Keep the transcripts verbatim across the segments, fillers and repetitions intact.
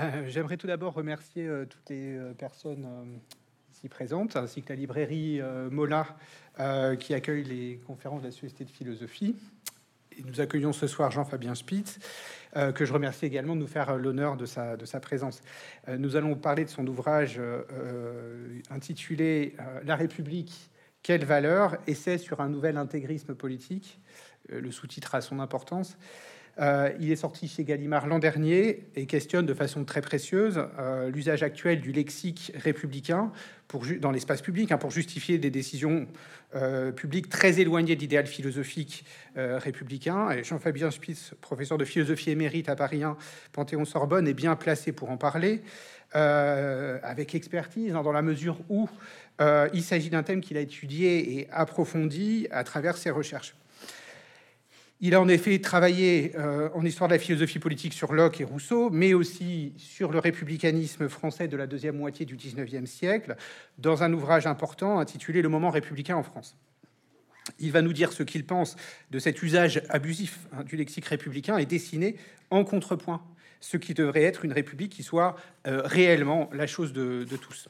Euh, J'aimerais tout d'abord remercier euh, toutes les euh, personnes euh, ici présentes, ainsi que la librairie euh, Mola, euh, qui accueille les conférences de la Société de philosophie. Et nous accueillons ce soir Jean-Fabien Spitz, euh, que je remercie également de nous faire l'honneur de sa, de sa présence. Euh, nous allons parler de son ouvrage euh, euh, intitulé euh, « La République, quelle valeur ?» Essai sur un nouvel intégrisme politique. Euh, le sous-titre a son importance. Euh, il est sorti chez Gallimard l'an dernier et questionne de façon très précieuse euh, l'usage actuel du lexique républicain pour dans l'espace public hein, pour justifier des décisions euh, publiques très éloignées de l'idéal philosophique euh, républicain. Et Jean-Fabien Spitz, professeur de philosophie émérite à Paris un, Panthéon-Sorbonne, est bien placé pour en parler, euh, avec expertise, hein, dans la mesure où euh, il s'agit d'un thème qu'il a étudié et approfondi à travers ses recherches. Il a en effet travaillé euh, en histoire de la philosophie politique sur Locke et Rousseau, mais aussi sur le républicanisme français de la deuxième moitié du dix-neuvième siècle, dans un ouvrage important intitulé « Le moment républicain en France ». Il va nous dire ce qu'il pense de cet usage abusif hein, du lexique républicain et dessiner en contrepoint ce qui devrait être une république qui soit euh, réellement la chose de, de tous.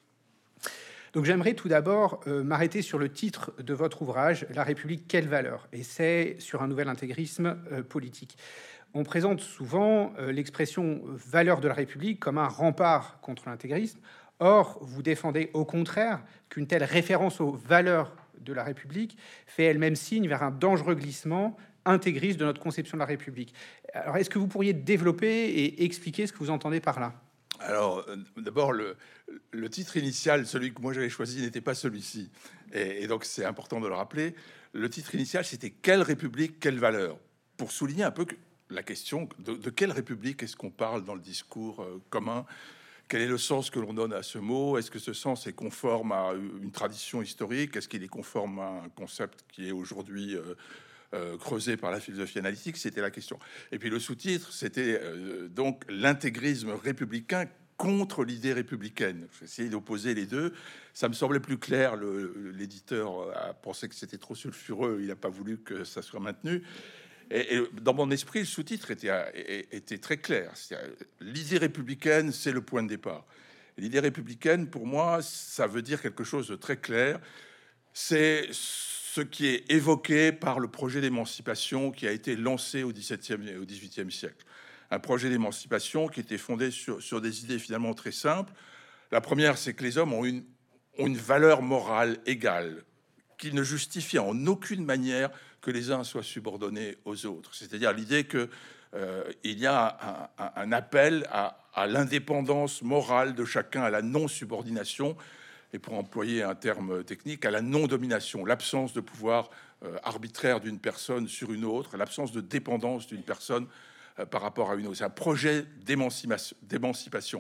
Donc j'aimerais tout d'abord euh, m'arrêter sur le titre de votre ouvrage, La République, quelle valeur? Essai sur un nouvel intégrisme euh, politique. On présente souvent euh, l'expression valeur de la République comme un rempart contre l'intégrisme. Or, vous défendez au contraire qu'une telle référence aux valeurs de la République fait elle-même signe vers un dangereux glissement intégriste de notre conception de la République. Alors, est-ce que vous pourriez développer et expliquer ce que vous entendez par là? Alors, euh, d'abord, le, le titre initial, celui que moi j'avais choisi, n'était pas celui-ci. Et, et donc, c'est important de le rappeler. Le titre initial, c'était « Quelle République, quelle valeur ?» pour souligner un peu que la question de, de quelle République est-ce qu'on parle dans le discours euh, commun. Quel est le sens que l'on donne à ce mot? Est-ce que ce sens est conforme à une tradition historique? Est-ce qu'il est conforme à un concept qui est aujourd'hui... Euh, Euh, creusé par la philosophie analytique, c'était la question. Et puis le sous-titre, c'était euh, donc l'intégrisme républicain contre l'idée républicaine. J'ai essayé d'opposer les deux. Ça me semblait plus clair. Le, l'éditeur a pensé que c'était trop sulfureux. Il n'a pas voulu que ça soit maintenu. Et, et dans mon esprit, le sous-titre était, était très clair. L'idée républicaine, c'est le point de départ. L'idée républicaine, pour moi, ça veut dire quelque chose de très clair. C'est ce qui est évoqué par le projet d'émancipation qui a été lancé au dix-septième et au dix-huitième siècle. Un projet d'émancipation qui était fondé sur, sur des idées finalement très simples. La première, c'est que les hommes ont une, ont une valeur morale égale, qui ne justifie en aucune manière que les uns soient subordonnés aux autres. C'est-à-dire l'idée qu'il euh, y a un, un, un appel à, à l'indépendance morale de chacun, à la non-subordination, et pour employer un terme technique, à la non-domination, l'absence de pouvoir euh, arbitraire d'une personne sur une autre, l'absence de dépendance d'une personne euh, par rapport à une autre. C'est un projet d'émancipation.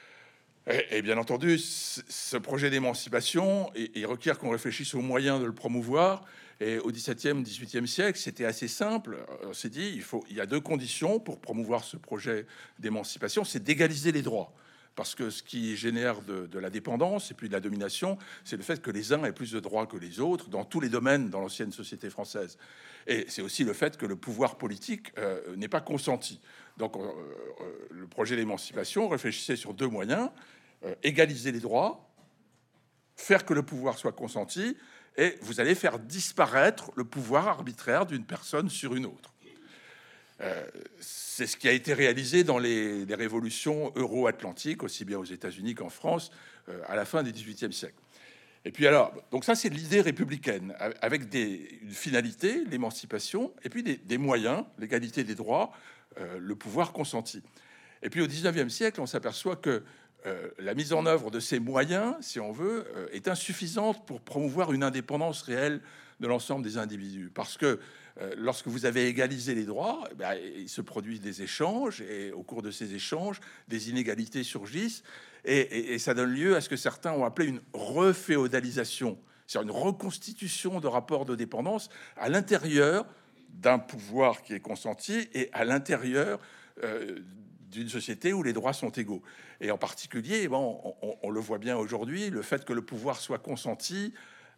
Et, et bien entendu, ce projet d'émancipation, il requiert qu'on réfléchisse aux moyens de le promouvoir. Et au dix-septième, dix-huitième siècle, c'était assez simple. On s'est dit, il faut, il y a deux conditions pour promouvoir ce projet d'émancipation, c'est d'égaliser les droits. Parce que ce qui génère de, de la dépendance et puis de la domination, c'est le fait que les uns aient plus de droits que les autres dans tous les domaines dans l'ancienne société française. Et c'est aussi le fait que le pouvoir politique euh, n'est pas consenti. Donc euh, euh, le projet d'émancipation réfléchissait sur deux moyens, euh, égaliser les droits, faire que le pouvoir soit consenti, et vous allez faire disparaître le pouvoir arbitraire d'une personne sur une autre. Euh, c'est ce qui a été réalisé dans les, les révolutions euro-atlantiques, aussi bien aux États-Unis qu'en France, euh, à la fin du dix-huitième siècle. Et puis alors, donc ça c'est l'idée républicaine, avec des, une finalité, l'émancipation, et puis des, des moyens, l'égalité des droits, euh, le pouvoir consenti. Et puis au dix-neuvième siècle, on s'aperçoit que euh, la mise en œuvre de ces moyens, si on veut, euh, est insuffisante pour promouvoir une indépendance réelle de l'ensemble des individus. Parce que euh, lorsque vous avez égalisé les droits, eh bien, il se produisent des échanges, et au cours de ces échanges, des inégalités surgissent, et, et, et ça donne lieu à ce que certains ont appelé une reféodalisation, c'est-à-dire une reconstitution de rapports de dépendance à l'intérieur d'un pouvoir qui est consenti et à l'intérieur euh, d'une société où les droits sont égaux. Et en particulier, bon, on, on le voit bien aujourd'hui, le fait que le pouvoir soit consenti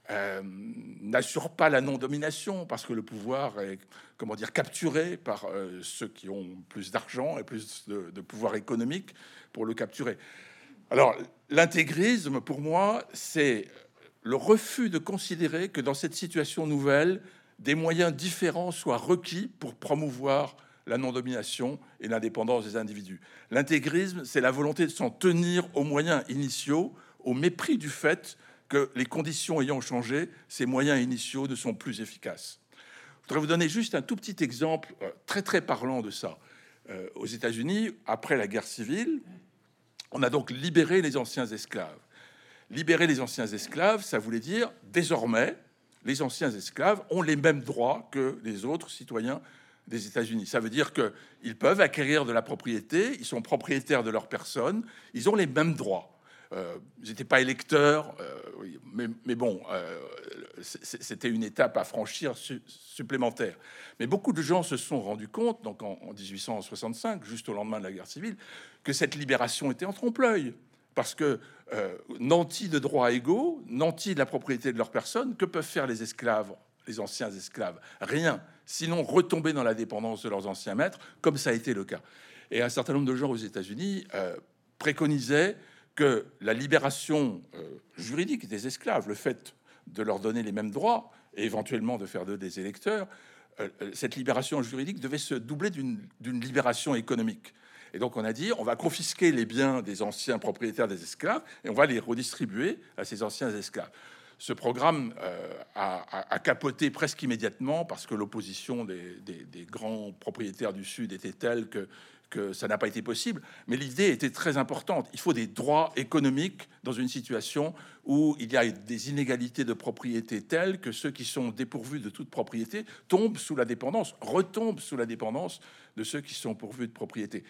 euh, n'assure pas la non-domination, parce que le pouvoir est, comment dire, capturé par euh, ceux qui ont plus d'argent et plus de, de pouvoir économique pour le capturer. Alors, l'intégrisme, pour moi, c'est le refus de considérer que dans cette situation nouvelle, des moyens différents soient requis pour promouvoir la non-domination et l'indépendance des individus. L'intégrisme, c'est la volonté de s'en tenir aux moyens initiaux, au mépris du fait que les conditions ayant changé, ces moyens initiaux ne sont plus efficaces. Je voudrais vous donner juste un tout petit exemple euh, très très parlant de ça. Euh, aux États-Unis, après la guerre civile, on a donc libéré les anciens esclaves. Libérer les anciens esclaves, ça voulait dire désormais, les anciens esclaves ont les mêmes droits que les autres citoyens des États-Unis. Ça veut dire qu'ils peuvent acquérir de la propriété, ils sont propriétaires de leur personne, ils ont les mêmes droits. Euh, ils n'étaient pas électeurs, euh, oui, mais, mais bon, euh, c'était une étape à franchir su supplémentaire. Mais beaucoup de gens se sont rendus compte, donc en, en dix-huit cent soixante-cinq, juste au lendemain de la guerre civile, que cette libération était en trompe-l'œil. Parce que euh, nantis de droits égaux, nantis de la propriété de leur personne, que peuvent faire les esclaves, les anciens esclaves? Rien, sinon retomber dans la dépendance de leurs anciens maîtres, comme ça a été le cas. Et un certain nombre de gens aux États-Unis euh, préconisaient que la libération euh, juridique des esclaves, le fait de leur donner les mêmes droits et éventuellement de faire d'eux des électeurs, euh, cette libération juridique devait se doubler d'une libération économique. Et donc on a dit, on va confisquer les biens des anciens propriétaires des esclaves et on va les redistribuer à ces anciens esclaves. Ce programme euh, a, a, a capoté presque immédiatement parce que l'opposition des, des, des grands propriétaires du Sud était telle que, que ça n'a pas été possible. Mais l'idée était très importante. Il faut des droits économiques dans une situation où il y a des inégalités de propriété telles que ceux qui sont dépourvus de toute propriété tombent sous la dépendance, retombent sous la dépendance de ceux qui sont pourvus de propriété.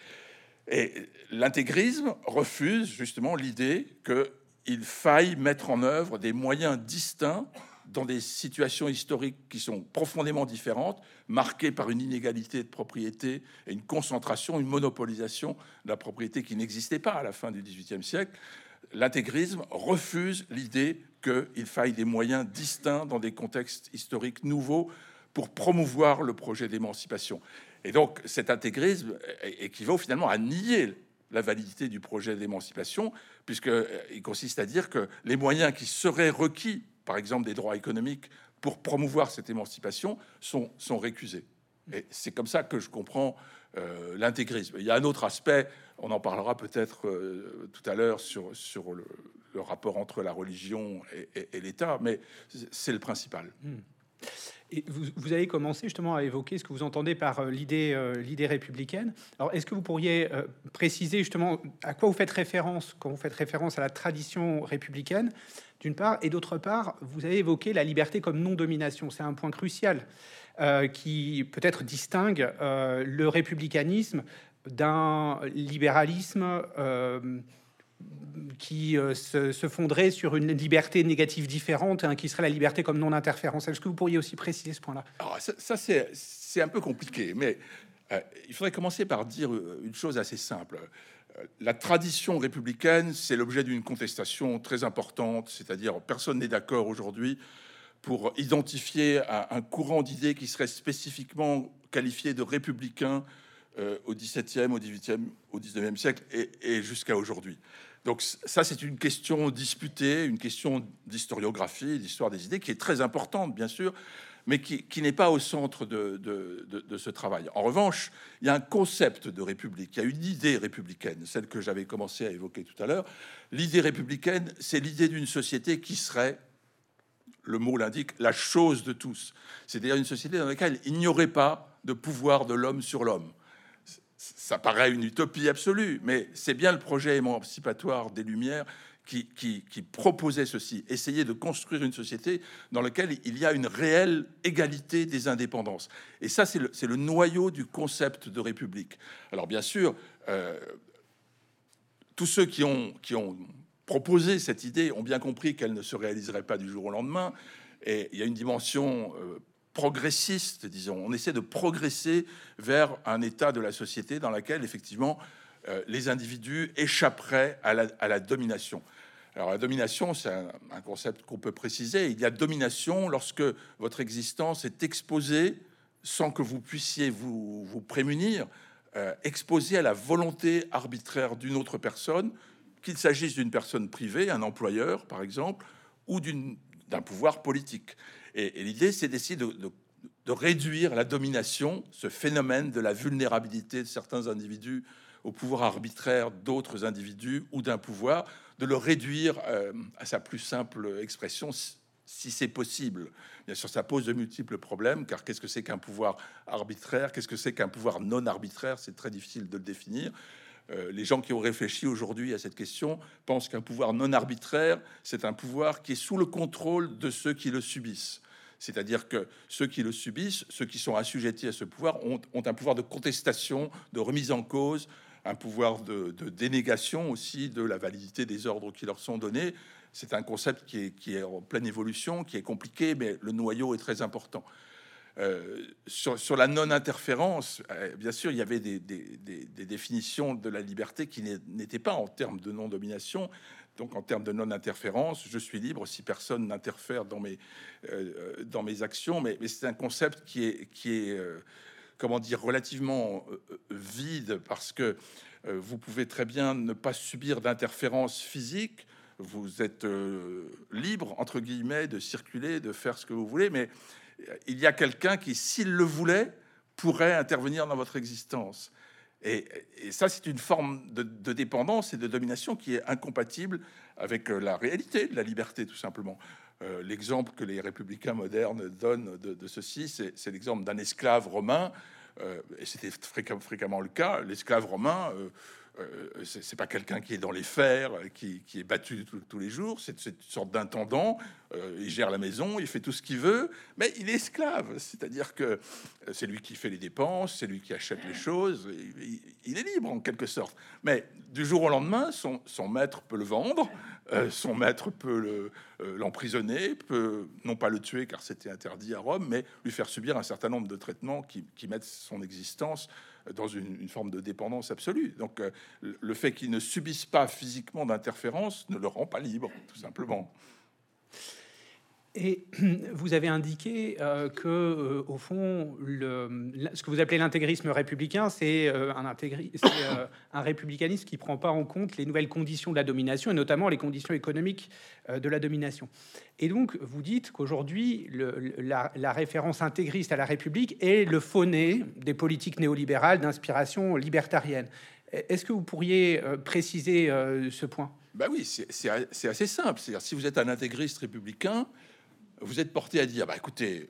Et l'intégrisme refuse justement l'idée qu'il faille mettre en œuvre des moyens distincts dans des situations historiques qui sont profondément différentes, marquées par une inégalité de propriété et une concentration, une monopolisation de la propriété qui n'existait pas à la fin du dix-huitième siècle. L'intégrisme refuse l'idée qu'il faille des moyens distincts dans des contextes historiques nouveaux pour promouvoir le projet d'émancipation. Et donc, cet intégrisme équivaut finalement à nier la validité du projet d'émancipation, puisqu'il consiste à dire que les moyens qui seraient requis, par exemple des droits économiques, pour promouvoir cette émancipation, sont, sont récusés. Et c'est comme ça que je comprends euh, l'intégrisme. Il y a un autre aspect, on en parlera peut-être euh, tout à l'heure sur, sur le, le rapport entre la religion et, et, et l'État, mais c'est le principal. Mmh. Et vous, vous avez commencé justement à évoquer ce que vous entendez par euh, l'idée euh, l'idée républicaine. Alors, est-ce que vous pourriez euh, préciser justement à quoi vous faites référence quand vous faites référence à la tradition républicaine, d'une part, et d'autre part, vous avez évoqué la liberté comme non-domination. C'est un point crucial euh, qui peut-être distingue euh, le républicanisme d'un libéralisme euh, qui euh, se, se fonderait sur une liberté négative différente, hein, qui serait la liberté comme non-interférence. Est-ce que vous pourriez aussi préciser ce point-là? Alors, ça, ça c'est un peu compliqué, mais euh, il faudrait commencer par dire une chose assez simple. Euh, la tradition républicaine, c'est l'objet d'une contestation très importante, c'est-à-dire personne n'est d'accord aujourd'hui pour identifier un, un courant d'idées qui serait spécifiquement qualifié de républicain euh, au dix-septième, au dix-huitième, au dix-neuvième siècle et, et jusqu'à aujourd'hui. Donc ça, c'est une question disputée, une question d'historiographie, d'histoire des idées, qui est très importante, bien sûr, mais qui, qui n'est pas au centre de, de, de, de ce travail. En revanche, il y a un concept de république, il y a une idée républicaine, celle que j'avais commencé à évoquer tout à l'heure. L'idée républicaine, c'est l'idée d'une société qui serait, le mot l'indique, la chose de tous. C'est-à-dire une société dans laquelle il n'y aurait pas de pouvoir de l'homme sur l'homme. Ça paraît une utopie absolue, mais c'est bien le projet émancipatoire des Lumières qui, qui, qui proposait ceci, essayer de construire une société dans laquelle il y a une réelle égalité des indépendances. Et ça, c'est le, c'est le noyau du concept de république. Alors bien sûr, euh, tous ceux qui ont, qui ont proposé cette idée ont bien compris qu'elle ne se réaliserait pas du jour au lendemain, et il y a une dimension euh, progressiste, disons. On essaie de progresser vers un état de la société dans laquelle, effectivement, euh, les individus échapperaient à la, à la domination. Alors la domination, c'est un, un concept qu'on peut préciser. Il y a domination lorsque votre existence est exposée sans que vous puissiez vous, vous prémunir, euh, exposée à la volonté arbitraire d'une autre personne, qu'il s'agisse d'une personne privée, un employeur par exemple, ou d'une, d'un pouvoir politique. Et, et l'idée, c'est d'essayer de, de, de réduire la domination, ce phénomène de la vulnérabilité de certains individus au pouvoir arbitraire d'autres individus ou d'un pouvoir, de le réduire euh, à sa plus simple expression, si, si c'est possible. Bien sûr, ça pose de multiples problèmes, car qu'est-ce que c'est qu'un pouvoir arbitraire? Qu'est-ce que c'est qu'un pouvoir non arbitraire? C'est très difficile de le définir. Euh, les gens qui ont réfléchi aujourd'hui à cette question pensent qu'un pouvoir non arbitraire, c'est un pouvoir qui est sous le contrôle de ceux qui le subissent. C'est-à-dire que ceux qui le subissent, ceux qui sont assujettis à ce pouvoir, ont, ont un pouvoir de contestation, de remise en cause, un pouvoir de, de dénégation aussi de la validité des ordres qui leur sont donnés. C'est un concept qui est, qui est en pleine évolution, qui est compliqué, mais le noyau est très important. Euh, sur, sur la non-interférence, euh, bien sûr, il y avait des, des, des, des définitions de la liberté qui n'étaient pas en termes de non-domination. Donc, en termes de non-interférence, je suis libre si personne n'interfère dans mes, euh, dans mes actions. Mais, mais c'est un concept qui est, qui est euh, comment dire, relativement euh, vide, parce que euh, vous pouvez très bien ne pas subir d'interférence physique. Vous êtes euh, libre, entre guillemets, de circuler, de faire ce que vous voulez, mais il y a quelqu'un qui, s'il le voulait, pourrait intervenir dans votre existence. Et, et ça, c'est une forme de, de dépendance et de domination qui est incompatible avec la réalité de la liberté, tout simplement. Euh, l'exemple que les républicains modernes donnent de, de ceci, c'est l'exemple d'un esclave romain, euh, et c'était fréquemment, fréquemment le cas. L'esclave romain, euh, euh, c'est pas quelqu'un qui est dans les fers, qui, qui est battu tous, tous les jours. C'est une sorte d'intendant. Euh, il gère la maison, il fait tout ce qu'il veut, mais il est esclave. C'est-à-dire que c'est lui qui fait les dépenses, c'est lui qui achète les choses. Il, il est libre en quelque sorte. Mais du jour au lendemain, son, son maître peut le vendre, euh, son maître peut l'emprisonner, le, euh, peut non pas le tuer car c'était interdit à Rome, mais lui faire subir un certain nombre de traitements qui, qui mettent son existence dans une, une forme de dépendance absolue. Donc euh, le fait qu'il ne subisse pas physiquement d'interférence ne le rend pas libre, tout simplement. Et vous avez indiqué euh, que, euh, au fond, le, ce que vous appelez l'intégrisme républicain, c'est euh, un, euh, un républicanisme qui ne prend pas en compte les nouvelles conditions de la domination, et notamment les conditions économiques euh, de la domination. Et donc, vous dites qu'aujourd'hui, la, la référence intégriste à la République est le fauné des politiques néolibérales d'inspiration libertarienne. Est-ce que vous pourriez euh, préciser euh, ce point? Ben oui, c'est assez simple. C'est-à-dire, si vous êtes un intégriste républicain, vous êtes porté à dire, bah, écoutez,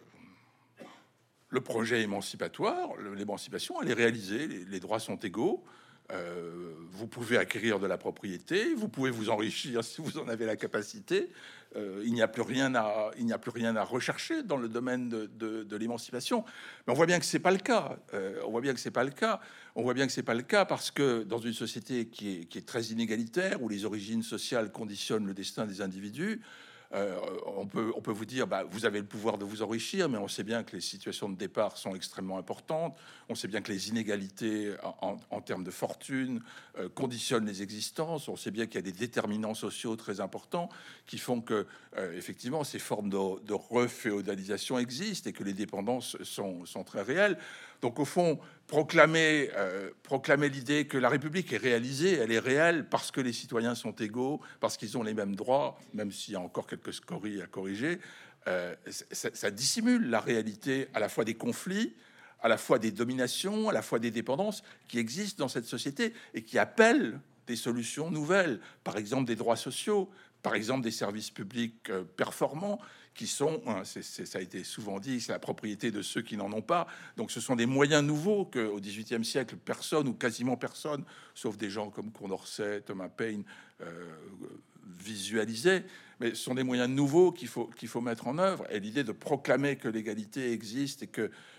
euh, le projet émancipatoire, l'émancipation, elle est réalisée, les, les droits sont égaux, euh, vous pouvez acquérir de la propriété, vous pouvez vous enrichir si vous en avez la capacité, euh, il n'y a plus rien à, il n'y a plus rien à rechercher dans le domaine de, de, de l'émancipation. Mais on voit bien que c'est pas le cas. Euh, on voit bien que c'est pas le cas. On voit bien que c'est pas le cas parce que dans une société qui est, qui est très inégalitaire, où les origines sociales conditionnent le destin des individus, Euh, on peut, on peut vous dire, bah, vous avez le pouvoir de vous enrichir, mais on sait bien que les situations de départ sont extrêmement importantes. On sait bien que les inégalités en, en, en termes de fortune euh, conditionnent les existences. On sait bien qu'il y a des déterminants sociaux très importants qui font que, euh, effectivement, ces formes de, de reféodalisation existent et que les dépendances sont, sont très réelles. Donc, au fond, proclamer, euh, proclamer l'idée que la République est réalisée, elle est réelle parce que les citoyens sont égaux, parce qu'ils ont les mêmes droits, même s'il y a encore quelques scories à corriger, euh, ça, ça dissimule la réalité à la fois des conflits, à la fois des dominations, à la fois des dépendances qui existent dans cette société et qui appellent des solutions nouvelles, par exemple des droits sociaux, par exemple des services publics euh, performants, qui sont, hein, c'est, c'est, ça a été souvent dit, c'est la propriété de ceux qui n'en ont pas. Donc ce sont des moyens nouveaux qu'au dix-huitième siècle, personne ou quasiment personne, sauf des gens comme Condorcet, Thomas Paine, euh, visualisaient. Mais ce sont des moyens nouveaux qu'il faut, qu'il faut mettre en œuvre. Et l'idée de proclamer que l'égalité existe et que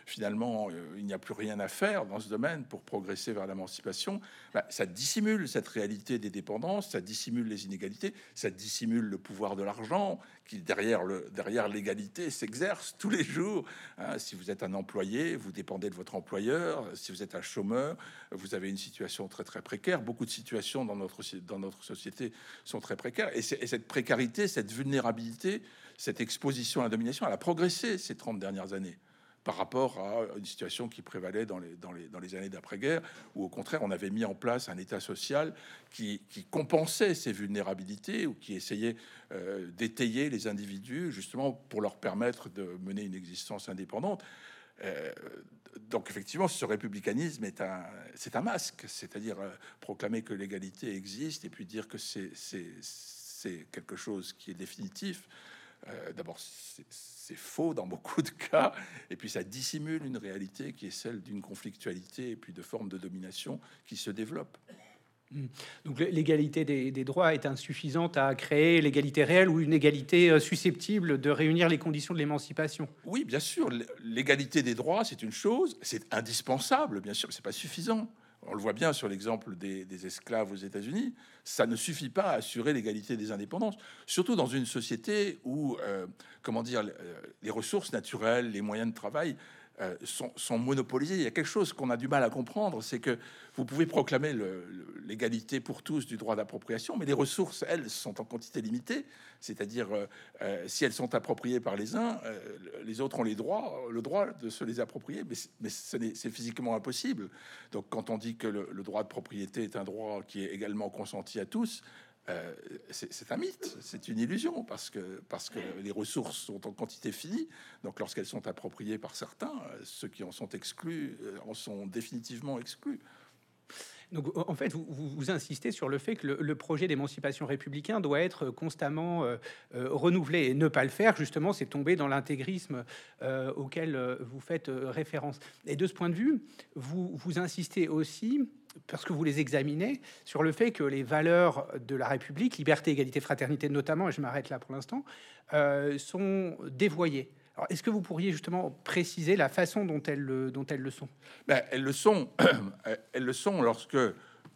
finalement, euh, il n'y a plus rien à faire dans ce domaine pour progresser vers l'émancipation, ben, ça dissimule cette réalité des dépendances, ça dissimule les inégalités, ça dissimule le pouvoir de l'argent qui, derrière le derrière l'égalité, s'exerce tous les jours. Hein, si vous êtes un employé, vous dépendez de votre employeur. Si vous êtes un chômeur, vous avez une situation très très précaire. Beaucoup de situations dans notre dans notre société sont très précaires. Et, et cette précarité, cette vulnérabilité, cette exposition à la domination, elle a progressé ces trente dernières années par rapport à une situation qui prévalait dans les, dans les, dans les années d'après-guerre, où au contraire, on avait mis en place un État social qui, qui compensait ces vulnérabilités ou qui essayait euh, d'étayer les individus, justement, pour leur permettre de mener une existence indépendante. Euh, donc, effectivement, ce républicanisme est un, c'est un masque, c'est-à-dire euh, proclamer que l'égalité existe et puis dire que c'est, c'est, c'est quelque chose qui est définitif. Euh, d'abord, c'est, c'est faux dans beaucoup de cas, et puis ça dissimule une réalité qui est celle d'une conflictualité et puis de formes de domination qui se développent. Donc l'égalité des, des droits est insuffisante à créer l'égalité réelle ou une égalité susceptible de réunir les conditions de l'émancipation. Oui, bien sûr, l'égalité des droits, c'est une chose, c'est indispensable, bien sûr, mais c'est pas suffisant. On le voit bien sur l'exemple des, des esclaves aux États-Unis. Ça ne suffit pas à assurer l'égalité des indépendances, surtout dans une société où, euh, comment dire, les ressources naturelles, les moyens de travail euh, sont, sont monopolisés. Il y a quelque chose qu'on a du mal à comprendre, c'est que vous pouvez proclamer le, le, l'égalité pour tous du droit d'appropriation, mais les ressources, elles, sont en quantité limitée. C'est-à-dire, euh, euh, si elles sont appropriées par les uns, euh, les autres ont les droits, le droit de se les approprier, mais, mais ce n'est, c'est physiquement impossible. Donc, quand on dit que le, le droit de propriété est un droit qui est également consenti à tous, euh, c'est, c'est un mythe, c'est une illusion, parce que, parce que les ressources sont en quantité finie. Donc, lorsqu'elles sont appropriées par certains, ceux qui en sont exclus en sont définitivement exclus. Donc, en fait, vous, vous, vous insistez sur le fait que le, le projet d'émancipation républicain doit être constamment euh, euh, renouvelé. Et ne pas le faire, justement, c'est tomber dans l'intégrisme euh, auquel euh, vous faites euh, référence. Et de ce point de vue, vous, vous insistez aussi, parce que vous les examinez, sur le fait que les valeurs de la République, liberté, égalité, fraternité notamment, et je m'arrête là pour l'instant, euh, sont dévoyées. Alors, est-ce que vous pourriez justement préciser la façon dont elles, dont elles le sont? Ben, elles le sont. Elles le sont lorsque euh,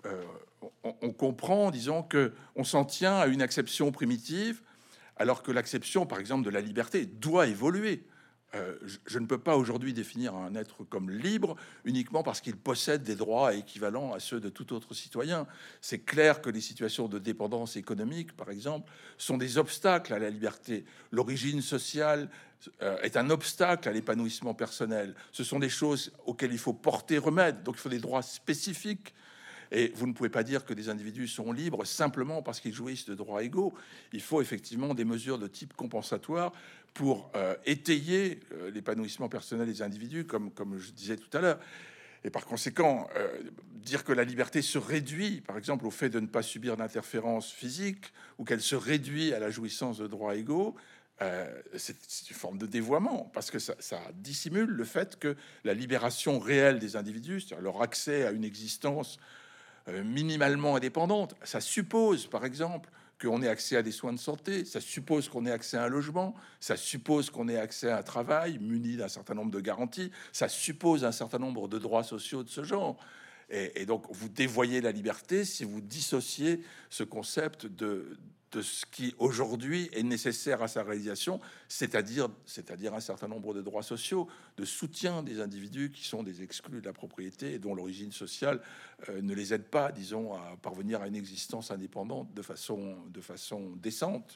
on, on comprend, disons, que on s'en tient à une acception primitive, alors que l'acception, par exemple, de la liberté doit évoluer. Euh, je, je ne peux pas aujourd'hui définir un être comme libre uniquement parce qu'il possède des droits équivalents à ceux de tout autre citoyen. C'est clair que les situations de dépendance économique, par exemple, sont des obstacles à la liberté. L'origine sociale euh, est un obstacle à l'épanouissement personnel. Ce sont des choses auxquelles il faut porter remède. Donc il faut des droits spécifiques. Et vous ne pouvez pas dire que des individus sont libres simplement parce qu'ils jouissent de droits égaux. Il faut effectivement des mesures de type compensatoire pour euh, étayer euh, l'épanouissement personnel des individus, comme, comme je disais tout à l'heure. Et par conséquent, euh, dire que la liberté se réduit, par exemple, au fait de ne pas subir d'interférence physique, ou qu'elle se réduit à la jouissance de droits égaux, euh, c'est, c'est une forme de dévoiement, parce que ça, ça dissimule le fait que la libération réelle des individus, c'est-à-dire leur accès à une existence euh, minimalement indépendante, ça suppose, par exemple, qu'on ait accès à des soins de santé, ça suppose qu'on ait accès à un logement, ça suppose qu'on ait accès à un travail muni d'un certain nombre de garanties, ça suppose un certain nombre de droits sociaux de ce genre. Et, et donc, vous dévoyez la liberté si vous dissociez ce concept de, de ce qui, aujourd'hui, est nécessaire à sa réalisation, c'est-à-dire, c'est-à-dire un certain nombre de droits sociaux, de soutien des individus qui sont des exclus de la propriété et dont l'origine sociale euh, ne les aide pas, disons, à parvenir à une existence indépendante de façon, de façon décente.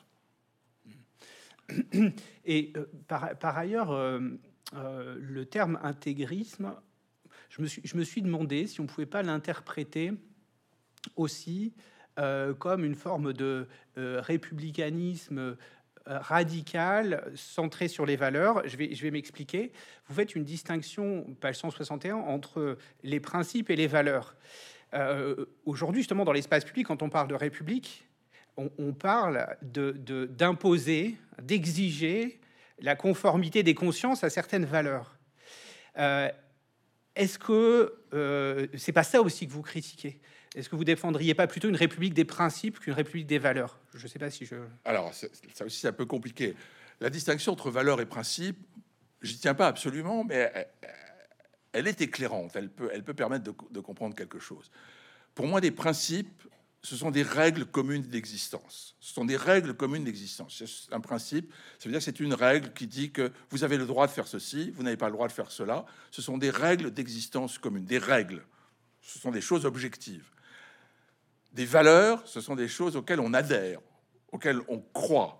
Et euh, par, par ailleurs, euh, euh, le terme intégrisme, je me suis, je me suis demandé si on pouvait pas l'interpréter aussi euh, comme une forme de euh, républicanisme euh, radical centré sur les valeurs. Je vais, je vais m'expliquer. Vous faites une distinction, page cent soixante et un, entre les principes et les valeurs. Euh, aujourd'hui, justement, dans l'espace public, quand on parle de république, on, on parle de, de, d'imposer, d'exiger la conformité des consciences à certaines valeurs. Euh, Est-ce que euh, c'est pas ça aussi que vous critiquez? Est-ce que vous défendriez pas plutôt une république des principes qu'une république des valeurs? Je ne sais pas si je... Alors, ça aussi, c'est un peu compliqué. La distinction entre valeurs et principes, j'y tiens pas absolument, mais elle est éclairante, elle peut, elle peut permettre de, de comprendre quelque chose. Pour moi, des principes, ce sont des règles communes d'existence. Ce sont des règles communes d'existence. Un principe, ça veut dire que c'est une règle qui dit que vous avez le droit de faire ceci, vous n'avez pas le droit de faire cela. Ce sont des règles d'existence communes, des règles. Ce sont des choses objectives. Des valeurs, ce sont des choses auxquelles on adhère, auxquelles on croit.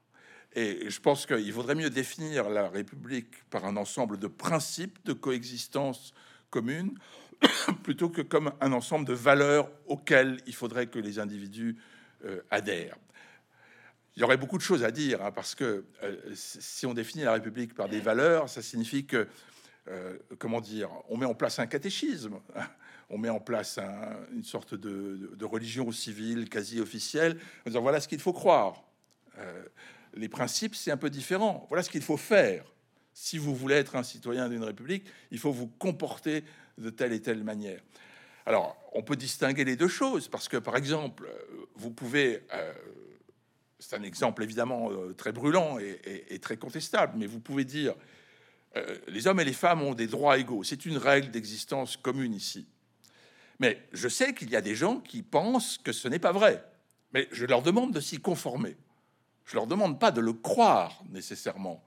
Et je pense qu'il vaudrait mieux définir la République par un ensemble de principes de coexistence commune plutôt que comme un ensemble de valeurs auxquelles il faudrait que les individus euh, adhèrent. Il y aurait beaucoup de choses à dire, hein, parce que euh, si on définit la République par des valeurs, ça signifie que, euh, comment dire, on met en place un catéchisme, on met en place un, une sorte de, de, de religion civile quasi officielle, en disant voilà ce qu'il faut croire. Euh, les principes, c'est un peu différent. Voilà ce qu'il faut faire. Si vous voulez être un citoyen d'une république, il faut vous comporter de telle et telle manière. Alors, on peut distinguer les deux choses, parce que, par exemple, vous pouvez... Euh, c'est un exemple évidemment euh, très brûlant et, et, et très contestable, mais vous pouvez dire euh, les hommes et les femmes ont des droits égaux. C'est une règle d'existence commune ici. Mais je sais qu'il y a des gens qui pensent que ce n'est pas vrai. Mais je leur demande de s'y conformer. Je leur demande pas de le croire nécessairement.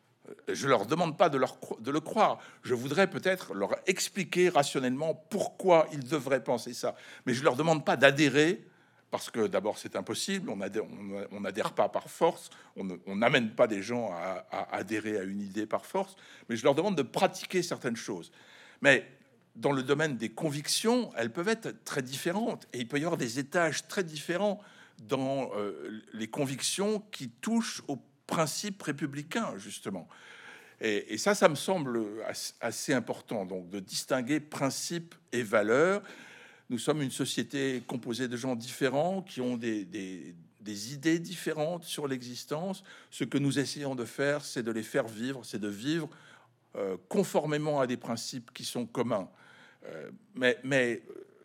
Je leur demande pas de, leur, de le croire. Je voudrais peut-être leur expliquer rationnellement pourquoi ils devraient penser ça. Mais je leur demande pas d'adhérer, parce que d'abord c'est impossible. On adhère, on n'adhère pas par force. On n'amène pas des gens à, à adhérer à une idée par force. Mais je leur demande de pratiquer certaines choses. Mais dans le domaine des convictions, elles peuvent être très différentes. Et il peut y avoir des étages très différents dans euh, les convictions qui touchent aux principes républicains, justement. Et, et ça, ça me semble assez important, donc, de distinguer principes et valeurs. Nous sommes une société composée de gens différents qui ont des, des, des idées différentes sur l'existence. Ce que nous essayons de faire, c'est de les faire vivre, c'est de vivre euh, conformément à des principes qui sont communs. Euh, mais... mais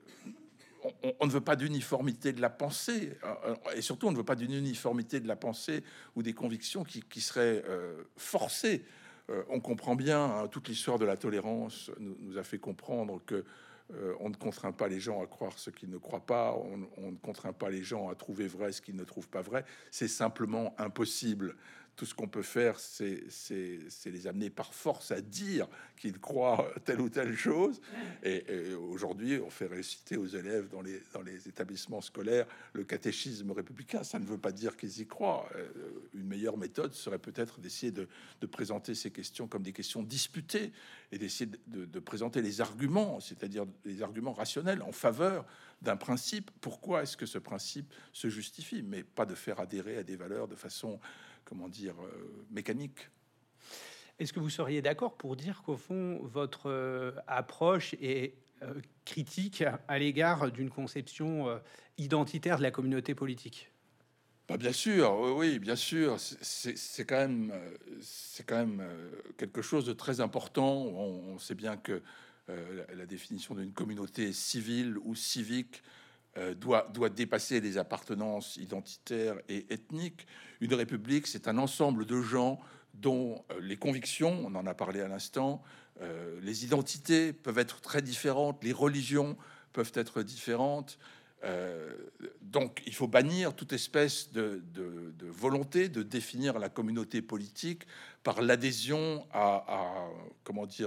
On, on ne veut pas d'uniformité de la pensée, et surtout on ne veut pas d'une uniformité de la pensée ou des convictions qui, qui seraient euh, forcées. Euh, on comprend bien, hein, toute l'histoire de la tolérance nous, nous a fait comprendre que euh, on ne contraint pas les gens à croire ce qu'ils ne croient pas, on, on ne contraint pas les gens à trouver vrai ce qu'ils ne trouvent pas vrai. C'est simplement impossible. Tout ce qu'on peut faire, c'est les amener par force à dire qu'ils croient telle ou telle chose. Et, et aujourd'hui, on fait réciter aux élèves dans les, dans les établissements scolaires le catéchisme républicain. Ça ne veut pas dire qu'ils y croient. Euh, une meilleure méthode serait peut-être d'essayer de, de présenter ces questions comme des questions disputées et d'essayer de, de, de présenter les arguments, c'est-à-dire les arguments rationnels en faveur d'un principe. Pourquoi est-ce que ce principe se justifie? Mais pas de faire adhérer à des valeurs de façon... comment dire, euh, mécanique. Est-ce que vous seriez d'accord pour dire qu'au fond, votre euh, approche est euh, critique à l'égard d'une conception euh, identitaire de la communauté politique? Bah, bien sûr, oui, oui, bien sûr. C'est quand même, c'est quand même quelque chose de très important. On, on sait bien que euh, la, la définition d'une communauté civile ou civique Euh, doit, doit dépasser les appartenances identitaires et ethniques. Une république, c'est un ensemble de gens dont euh, les convictions, on en a parlé à l'instant, euh, les identités peuvent être très différentes, les religions peuvent être différentes. Euh, donc, il faut bannir toute espèce de, de, de volonté de définir la communauté politique par l'adhésion à, à, comment dire,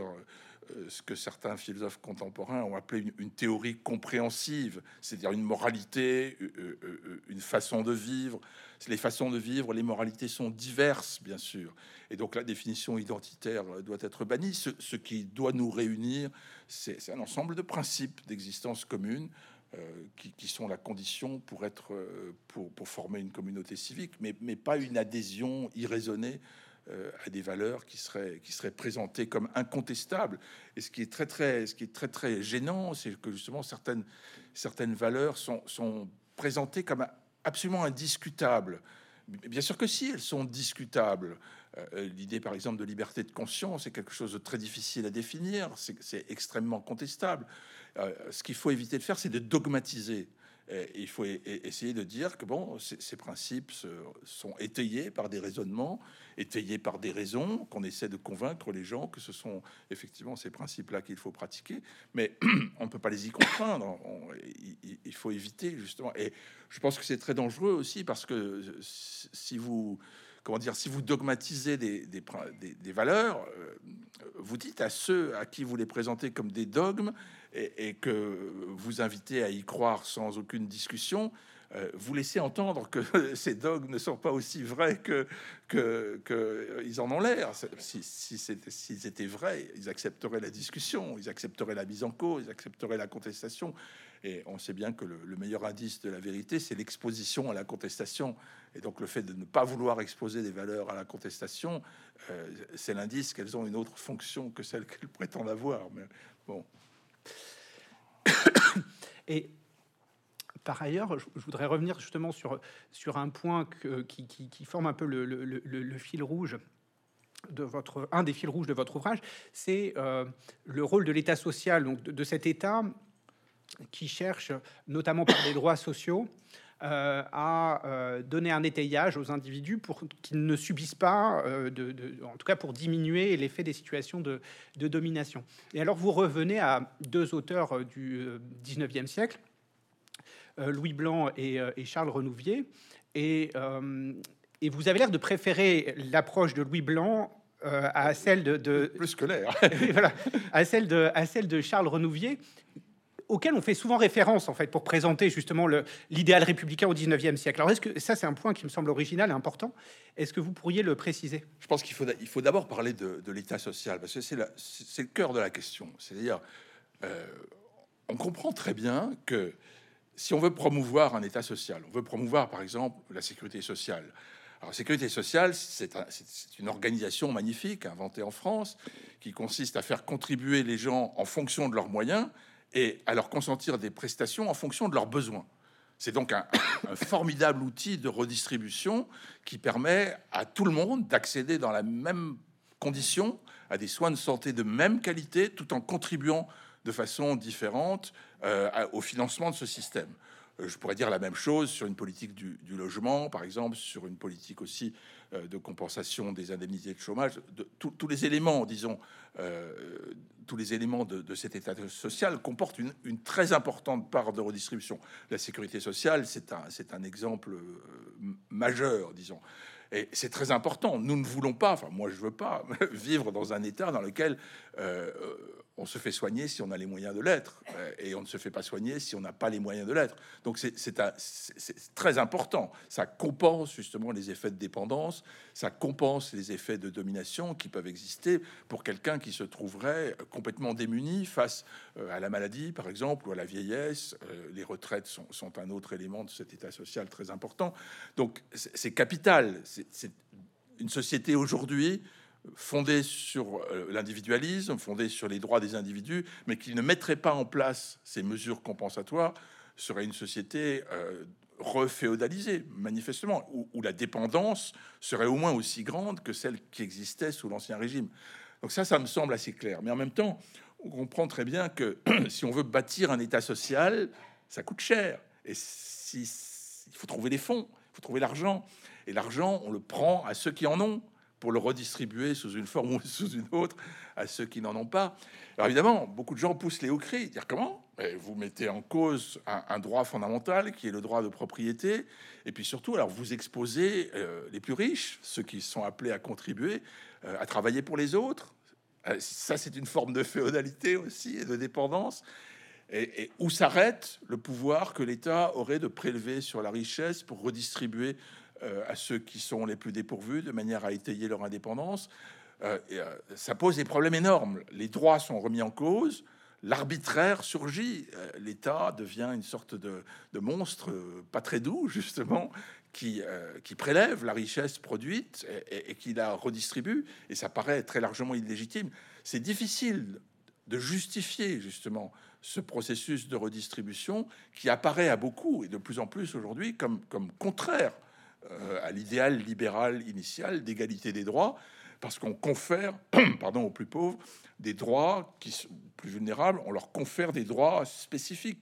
ce que certains philosophes contemporains ont appelé une, une théorie compréhensive, c'est-à-dire une moralité, une façon de vivre. Les façons de vivre, les moralités sont diverses, bien sûr. Et donc la définition identitaire doit être bannie. Ce, ce qui doit nous réunir, c'est un ensemble de principes d'existence commune euh, qui, qui sont la condition pour, être, pour, pour former une communauté civique, mais, mais pas une adhésion irraisonnée Euh, à des valeurs qui seraient qui seraient présentées comme incontestables. Et ce qui est très très ce qui est très très gênant, c'est que justement certaines certaines valeurs sont sont présentées comme absolument indiscutables. Bien sûr que si, elles sont discutables. Euh, L'idée, par exemple, de liberté de conscience est quelque chose de très difficile à définir. C'est extrêmement contestable. Euh, ce qu'il faut éviter de faire, c'est de dogmatiser. Et il faut e- e- essayer de dire que bon, ces, ces principes se- sont étayés par des raisonnements, étayés par des raisons, qu'on essaie de convaincre les gens que ce sont effectivement ces principes-là qu'il faut pratiquer. Mais on ne peut pas les y contraindre. On- il, il faut éviter justement. Et je pense que c'est très dangereux aussi parce que si vous, comment dire, si vous dogmatisez des, des, prin- des- des valeurs, euh, vous dites à ceux à qui vous les présentez comme des dogmes et, et que vous invitez à y croire sans aucune discussion, euh, vous laissez entendre que ces dogmes ne sont pas aussi vrais que, que, que ils en ont l'air. Si, si c'était- s'ils étaient vrais, ils accepteraient la discussion, ils accepteraient la mise en cause, ils accepteraient la contestation. Et on sait bien que le, le meilleur indice de la vérité, c'est l'exposition à la contestation. Et donc le fait de ne pas vouloir exposer des valeurs à la contestation, euh, c'est l'indice qu'elles ont une autre fonction que celle qu'elles prétendent avoir. Mais bon. Et par ailleurs, je, je voudrais revenir justement sur, sur un point que- qui, qui- qui forme un peu le, le- le- le fil rouge de votre, un des fils rouges de votre ouvrage, c'est euh, le rôle de l'État social, donc de, de cet État qui cherche, notamment par des droits sociaux, euh, à euh, donner un étayage aux individus pour qu'ils ne subissent pas, euh, de, de- en tout cas pour diminuer l'effet des situations de, de domination. Et alors vous revenez à deux auteurs euh, du euh, dix-neuvième siècle, euh, Louis Blanc et, euh, et Charles Renouvier, et, euh, et vous avez l'air de préférer l'approche de Louis Blanc euh, à celle de, de Plus que l'air. voilà, à celle de à celle de Charles Renouvier, auquel on fait souvent référence en fait pour présenter justement le- l'idéal républicain au dix-neuvième siècle. Alors est-ce que ça c'est un point qui me semble original et important? Est-ce que vous pourriez le préciser? Je pense qu'il faut, il faut d'abord parler de, de l'État social, parce que c'est la- c'est le cœur de la question. C'est-à-dire, euh, on comprend très bien que si on veut promouvoir un État social, on veut promouvoir par exemple la sécurité sociale. Alors, la sécurité sociale, c'est un- c'est- c'est une organisation magnifique inventée en France qui consiste à faire contribuer les gens en fonction de leurs moyens et à leur consentir des prestations en fonction de leurs besoins. C'est donc un, un formidable outil de redistribution qui permet à tout le monde d'accéder dans la même condition à des soins de santé de même qualité, tout en contribuant de façon différente euh, à- au financement de ce système. Euh, je pourrais dire la même chose sur une politique du, du logement, par exemple, sur une politique aussi euh, de compensation des indemnités de chômage, de tous tous les éléments, disons, euh, tous les éléments de, de cet état social comportent une, une très importante part de redistribution. La sécurité sociale, c'est un, c'est un exemple euh, majeur, disons. Et c'est très important. Nous ne voulons pas, enfin moi je veux pas, vivre dans un état dans lequel euh, on se fait soigner si on a les moyens de l'être, euh, et on ne se fait pas soigner si on n'a pas les moyens de l'être. Donc c'est c'est un- c'est- c'est très important. Ça compense justement les effets de dépendance, ça compense les effets de domination qui peuvent exister pour quelqu'un qui se trouverait complètement démuni face euh, à la maladie, par exemple, ou à la vieillesse. Euh, les retraites sont, sont un autre élément de cet état social très important. Donc c'est c'est capital. C'est c'est une société aujourd'hui fondée sur euh, l'individualisme, fondée sur les droits des individus, mais qui ne mettrait pas en place ces mesures compensatoires, serait une société euh, reféodalisée, manifestement, où, où la dépendance serait au moins aussi grande que celle qui existait sous l'Ancien Régime. Donc ça, ça me semble assez clair. Mais en même temps, on comprend très bien que si on veut bâtir un État social, ça coûte cher. Et si, il faut trouver les fonds, il faut trouver l'argent. Et l'argent, on le prend à ceux qui en ont, pour le redistribuer sous une forme ou sous une autre à ceux qui n'en ont pas. Alors évidemment, beaucoup de gens poussent les hauts cris, dire comment vous mettez en cause un, un droit fondamental qui est le droit de propriété, et puis surtout, alors vous exposez euh, les plus riches, ceux qui sont appelés à contribuer, euh, à travailler pour les autres. Euh, ça, c'est une forme de féodalité aussi et de dépendance. Et, et où s'arrête le pouvoir que l'État aurait de prélever sur la richesse pour redistribuer euh, à ceux qui sont les plus dépourvus, de manière à étayer leur indépendance. Euh, et, euh, ça pose des problèmes énormes. Les droits sont remis en cause, l'arbitraire surgit, euh, l'État devient une sorte de, de monstre euh, pas très doux, justement, qui, euh, qui prélève la richesse produite et, et- et qui la redistribue, et ça paraît très largement illégitime. C'est difficile de justifier justement ce processus de redistribution qui apparaît à beaucoup et de plus en plus aujourd'hui comme, comme contraire euh, à l'idéal libéral initial d'égalité des droits, parce qu'on confère, pardon, aux plus pauvres des droits qui sont plus vulnérables, on leur confère des droits spécifiques,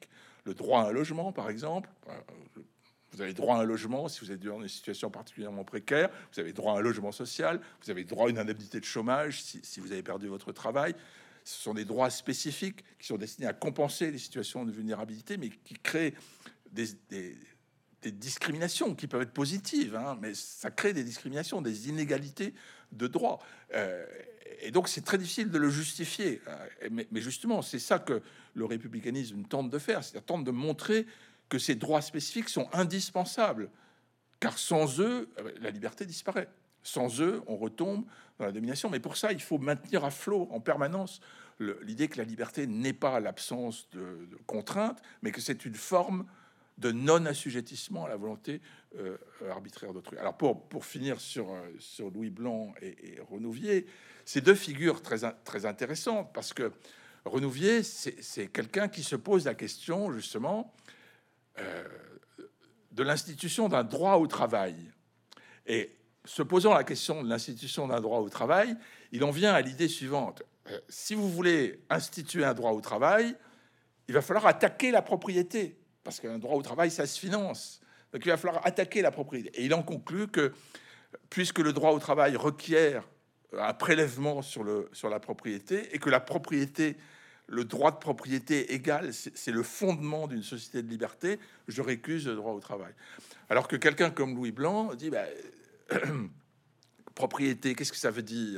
le droit à un logement, par exemple. Vous avez droit à un logement si vous êtes dans une situation particulièrement précaire. Vous avez droit à un logement social. Vous avez droit à une indemnité de chômage si, si vous avez perdu votre travail. Ce sont des droits spécifiques qui sont destinés à compenser les situations de vulnérabilité, mais qui créent des, des, des discriminations qui peuvent être positives, hein, mais ça crée des discriminations, des inégalités de droits. Euh, et donc, c'est très difficile de le justifier. Mais, mais justement, c'est ça que le républicanisme tente de faire, c'est-à-dire tente de montrer que ces droits spécifiques sont indispensables, car sans eux, la liberté disparaît. Sans eux, on retombe dans la domination. Mais pour ça, il faut maintenir à flot en permanence l'idée que la liberté n'est pas l'absence de, de contraintes, mais que c'est une forme de non-assujettissement à la volonté euh, arbitraire d'autrui. Alors, pour, pour finir sur, sur Louis Blanc et, et Renouvier, ces deux figures très, très intéressantes, parce que Renouvier, c'est quelqu'un qui se pose la question, justement, Euh, de l'institution d'un droit au travail. Et se posant la question de l'institution d'un droit au travail, il en vient à l'idée suivante. Euh, si vous voulez instituer un droit au travail, il va falloir attaquer la propriété, parce qu'un droit au travail, ça se finance. Donc il va falloir attaquer la propriété. Et il en conclut que, puisque le droit au travail requiert un prélèvement sur, le, sur la propriété, et que la propriété, le droit de propriété égal, c'est le fondement d'une société de liberté, je récuse le droit au travail. Alors que quelqu'un comme Louis Blanc dit, bah, propriété, qu'est-ce que ça veut dire?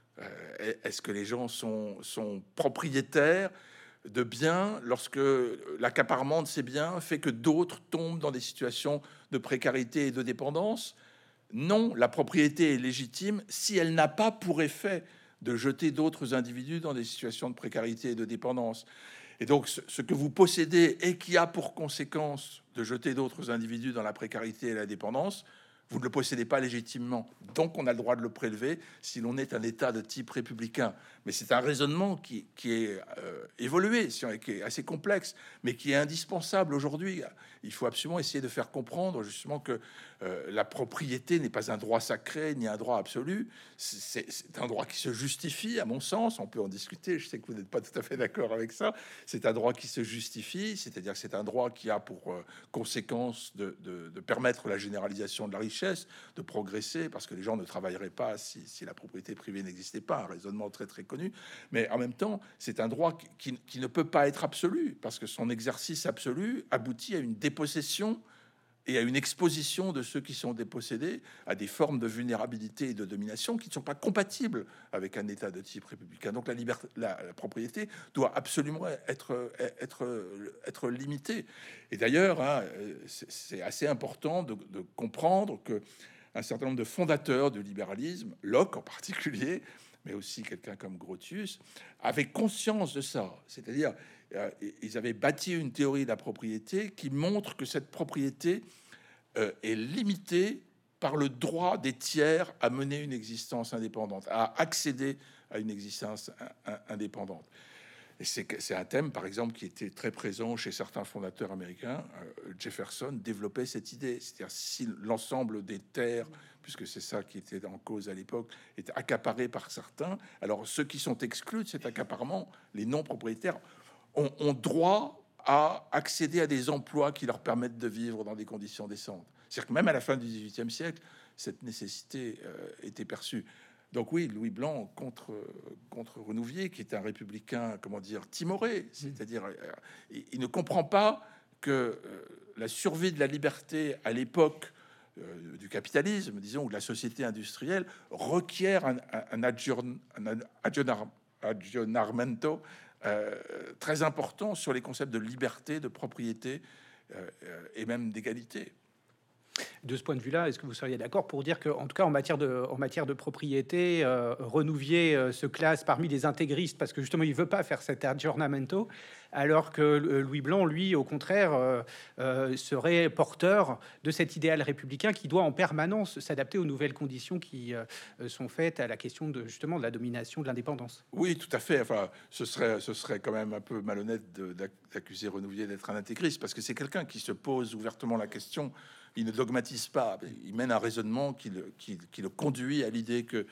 euh, Est-ce que les gens sont, sont propriétaires de biens lorsque l'accaparement de ces biens fait que d'autres tombent dans des situations de précarité et de dépendance? Non, la propriété est légitime si elle n'a pas pour effet de jeter d'autres individus dans des situations de précarité et de dépendance. Et donc, ce, ce que vous possédez et qui a pour conséquence de jeter d'autres individus dans la précarité et la dépendance, vous ne le possédez pas légitimement. Donc, on a le droit de le prélever si l'on est un État de type républicain. Mais c'est un raisonnement qui, qui est euh, évolué, qui est assez complexe, mais qui est indispensable aujourd'hui. Il faut absolument essayer de faire comprendre justement que euh, la propriété n'est pas un droit sacré ni un droit absolu. C'est un droit qui se justifie, à mon sens. On peut en discuter. Je sais que vous n'êtes pas tout à fait d'accord avec ça. C'est un droit qui se justifie, c'est-à-dire que c'est un droit qui a pour euh, conséquence de, de, de permettre la généralisation de la richesse, de progresser, parce que les gens ne travailleraient pas si, si la propriété privée n'existait pas. Un raisonnement très très connu. Mais en même temps, c'est un droit qui, qui, qui ne peut pas être absolu, parce que son exercice absolu aboutit à une dépossession et à une exposition de ceux qui sont dépossédés à des formes de vulnérabilité et de domination qui ne sont pas compatibles avec un État de type républicain. Donc la liberté, la, la propriété doit absolument être, être, être limitée. Et d'ailleurs, hein, c'est assez important de, de comprendre que un certain nombre de fondateurs du libéralisme, Locke en particulier, mais aussi quelqu'un comme Grotius, avaient conscience de ça. C'est-à-dire, euh, ils avaient bâti une théorie de la propriété qui montre que cette propriété euh, est limitée par le droit des tiers à mener une existence indépendante, à accéder à une existence indépendante. Et c'est un thème, par exemple, qui était très présent chez certains fondateurs américains. Euh, Jefferson développait cette idée, c'est-à-dire si l'ensemble des terres, puisque c'est ça qui était en cause à l'époque, est accaparé par certains, alors ceux qui sont exclus de cet accaparement, les non-propriétaires, ont, ont droit à accéder à des emplois qui leur permettent de vivre dans des conditions décentes. C'est-à-dire que même à la fin du dix-huitième siècle, cette nécessité euh, était perçue. Donc oui, Louis Blanc contre, contre Renouvier, qui est un républicain, comment dire, timoré, c'est-à-dire euh, il ne comprend pas que euh, la survie de la liberté à l'époque euh, du capitalisme, disons, ou de la société industrielle, requiert un, un, un, adjourn, un adjournar, adjournamento euh, très important sur les concepts de liberté, de propriété euh, et même d'égalité. De ce point de vue-là, est-ce que vous seriez d'accord pour dire qu'en tout cas en matière de, en matière de propriété, euh, Renouvier euh, se classe parmi les intégristes parce que justement il veut pas faire cet aggiornamento, alors que euh, Louis Blanc, lui, au contraire, euh, euh, serait porteur de cet idéal républicain qui doit en permanence s'adapter aux nouvelles conditions qui euh, sont faites à la question de justement de la domination, de l'indépendance. Oui, tout à fait. Enfin, ce serait, ce serait quand même un peu malhonnête d'accuser Renouvier d'être un intégriste parce que c'est quelqu'un qui se pose ouvertement la question. Il ne dogmatise pas, il mène un raisonnement qui le, qui, qui le conduit à l'idée que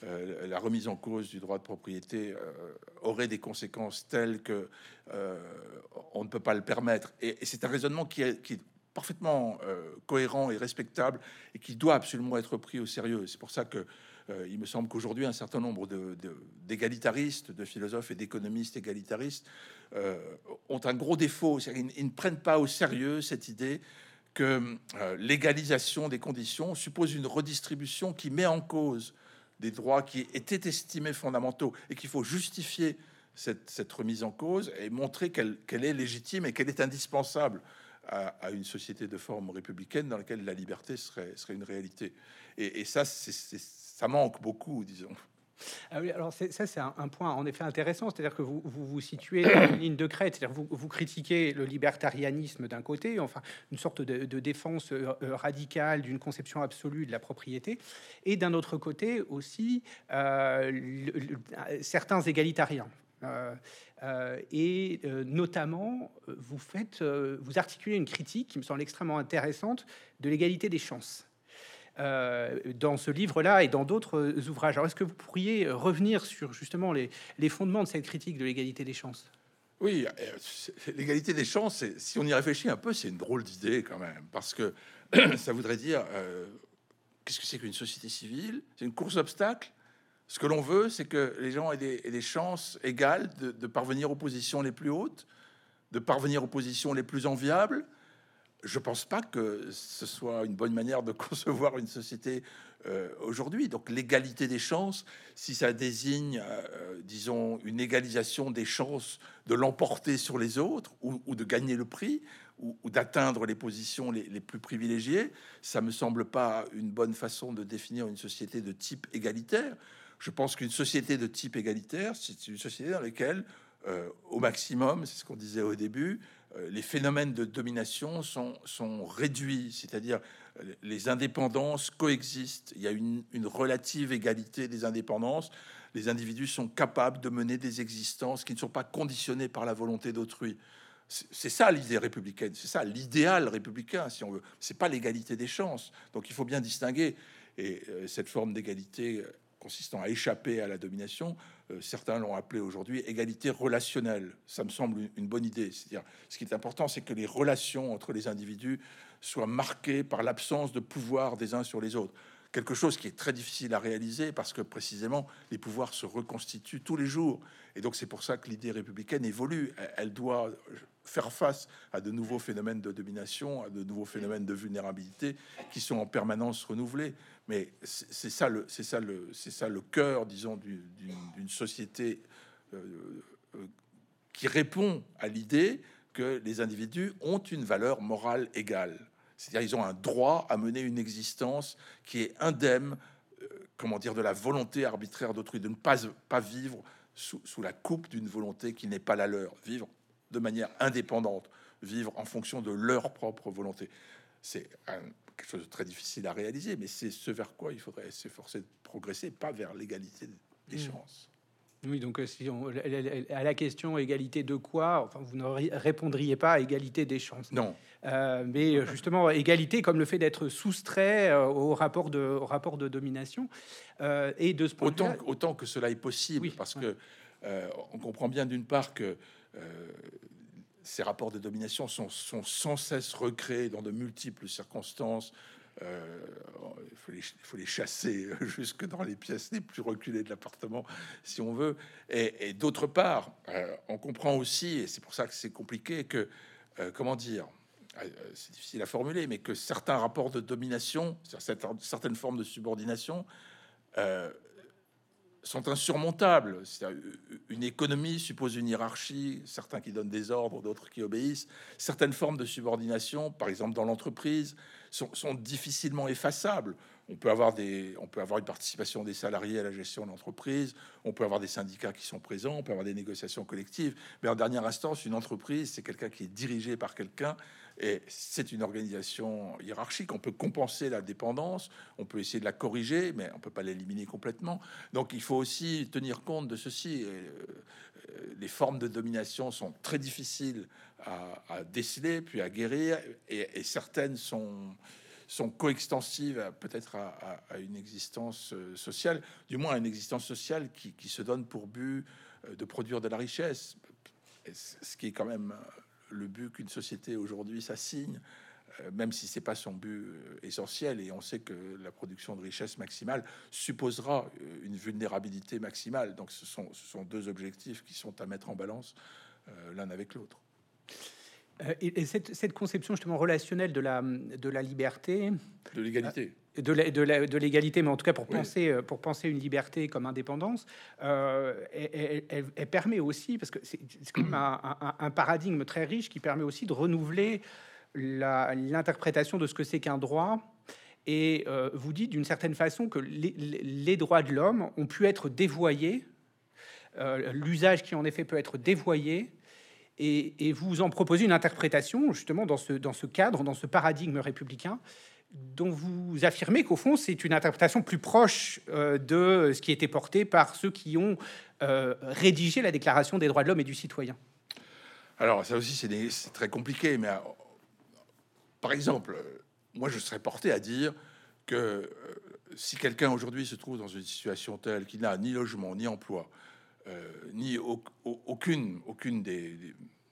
euh, la remise en cause du droit de propriété euh, aurait des conséquences telles que euh, on ne peut pas le permettre. Et, et c'est un raisonnement qui est, qui est parfaitement euh, cohérent et respectable et qui doit absolument être pris au sérieux. C'est pour ça que euh, il me semble qu'aujourd'hui un certain nombre de, de, d'égalitaristes, de philosophes et d'économistes égalitaristes euh, ont un gros défaut. Ils, ils ne prennent pas au sérieux cette idée que euh, l'égalisation des conditions suppose une redistribution qui met en cause des droits qui étaient estimés fondamentaux et qu'il faut justifier cette, cette remise en cause et montrer qu'elle qu'elle est légitime et qu'elle est indispensable à, à une société de forme républicaine dans laquelle la liberté serait, serait une réalité. Et, et ça, c'est, c'est, ça manque beaucoup, disons. Ah oui, alors c'est, ça, c'est un, un point en effet intéressant, c'est-à-dire que vous vous, vous situez dans une ligne de crête, c'est-à-dire vous, vous critiquez le libertarianisme d'un côté, enfin une sorte de, de défense euh, radicale d'une conception absolue de la propriété, et d'un autre côté aussi euh, le, le, certains égalitariens. Euh, euh, et euh, notamment, vous faites, euh, vous articulez une critique qui me semble extrêmement intéressante de l'égalité des chances. Euh, dans ce livre-là et dans d'autres ouvrages. Alors, est-ce que vous pourriez revenir sur justement les, les fondements de cette critique de l'égalité des chances? Oui, l'égalité des chances, si on y réfléchit un peu, c'est une drôle d'idée quand même, parce que ça voudrait dire, euh, qu'est-ce que c'est qu'une société civile? C'est une course d'obstacles. Ce que l'on veut, c'est que les gens aient des, aient des chances égales de, de parvenir aux positions les plus hautes, de parvenir aux positions les plus enviables. Je pense pas que ce soit une bonne manière de concevoir une société euh, aujourd'hui. Donc l'égalité des chances, si ça désigne, euh, disons, une égalisation des chances de l'emporter sur les autres ou, ou de gagner le prix ou, ou d'atteindre les positions les, les plus privilégiées, ça me semble pas une bonne façon de définir une société de type égalitaire. Je pense qu'une société de type égalitaire, c'est une société dans laquelle, euh, au maximum, c'est ce qu'on disait au début, les phénomènes de domination sont, sont réduits, c'est-à-dire les indépendances coexistent. Il y a une, une relative égalité des indépendances. Les individus sont capables de mener des existences qui ne sont pas conditionnées par la volonté d'autrui. C'est ça l'idée républicaine, c'est ça l'idéal républicain, si on veut. C'est pas l'égalité des chances. Donc il faut bien distinguer. Et euh, cette forme d'égalité consistant à échapper à la domination, euh, certains l'ont appelé aujourd'hui égalité relationnelle. Ça me semble une bonne idée. C'est-à-dire, ce qui est important, c'est que les relations entre les individus soient marquées par l'absence de pouvoir des uns sur les autres. Quelque chose qui est très difficile à réaliser parce que précisément les pouvoirs se reconstituent tous les jours. Et donc c'est pour ça que l'idée républicaine évolue. Elle doit faire face à de nouveaux phénomènes de domination, à de nouveaux phénomènes de vulnérabilité qui sont en permanence renouvelés. Mais c'est ça le, c'est ça le, c'est ça le cœur, disons, d'une, d'une société euh, euh, qui répond à l'idée que les individus ont une valeur morale égale. C'est-à-dire ils ont un droit à mener une existence qui est indemne, euh, comment dire, de la volonté arbitraire d'autrui, de ne pas, pas vivre sous, sous la coupe d'une volonté qui n'est pas la leur, vivre de manière indépendante, vivre en fonction de leur propre volonté. C'est un, quelque chose de très difficile à réaliser, mais c'est ce vers quoi il faudrait s'efforcer de progresser, pas vers l'égalité des Mmh. chances. Oui, donc si on, à la question égalité de quoi, enfin, vous ne répondriez pas à égalité des chances. Non. Euh, mais justement, égalité comme le fait d'être soustrait euh, au, rapport de, au rapport de domination. Euh, et de ce point autant, de vue, autant que cela est possible, oui, parce ouais. que euh, on comprend bien d'une part que euh, ces rapports de domination sont, sont sans cesse recréés dans de multiples circonstances. Euh, il, faut les, il faut les chasser jusque dans les pièces les plus reculées de l'appartement, si on veut. Et, et d'autre part, euh, on comprend aussi, et c'est pour ça que c'est compliqué, que, euh, comment dire, euh, c'est difficile à formuler, mais que certains rapports de domination, certaines, certaines formes de subordination, euh, sont insurmontables. Une économie suppose une hiérarchie, certains qui donnent des ordres, d'autres qui obéissent. Certaines formes de subordination, par exemple dans l'entreprise, sont, sont difficilement effaçables. On peut avoir des, on peut avoir une participation des salariés à la gestion de l'entreprise, on peut avoir des syndicats qui sont présents, on peut avoir des négociations collectives, mais en dernière instance, une entreprise, c'est quelqu'un qui est dirigé par quelqu'un, et c'est une organisation hiérarchique. On peut compenser la dépendance, on peut essayer de la corriger, mais on peut pas l'éliminer complètement. Donc il faut aussi tenir compte de ceci. Les formes de domination sont très difficiles à, à déceler, puis à guérir, et, et certaines sont sont coextensives à- peut-être à, à- à une existence euh, sociale, du moins à une existence sociale qui, qui se donne pour but euh, de produire de la richesse, et c- ce qui est quand même euh, le but qu'une société aujourd'hui s'assigne, euh, même si c'est pas son but euh, essentiel. Et on sait que la production de richesse maximale supposera euh, une vulnérabilité maximale. Donc ce sont, ce sont deux objectifs qui sont à mettre en balance euh, l'un avec l'autre. Euh, et, et cette, cette conception justement relationnelle de la, de la liberté, De l'égalité. de la- de la- de l'égalité, mais en tout cas pour Oui. penser, euh, pour penser une liberté comme indépendance, euh, elle, elle- elle- elle permet aussi, parce que c'est c'est quand même un, un- un paradigme très riche qui permet aussi de renouveler la- l'interprétation de ce que c'est qu'un droit. Et euh, vous dites d'une certaine façon que les, les- les droits de l'homme ont pu être dévoyés, euh, l'usage qui en est fait peut être dévoyé, et, et vous en proposez une interprétation justement dans ce, dans ce cadre, dans ce paradigme républicain, dont vous affirmez qu'au fond, c'est une interprétation plus proche euh, de ce qui était porté par ceux qui ont euh, rédigé la Déclaration des droits de l'homme et du citoyen. Alors ça aussi c'est des- c'est très compliqué, mais euh, par exemple, euh, moi je serais porté à dire que euh, si quelqu'un aujourd'hui se trouve dans une situation telle qu'il n'a ni logement, ni emploi, euh, ni au- au- aucune, aucune des, des-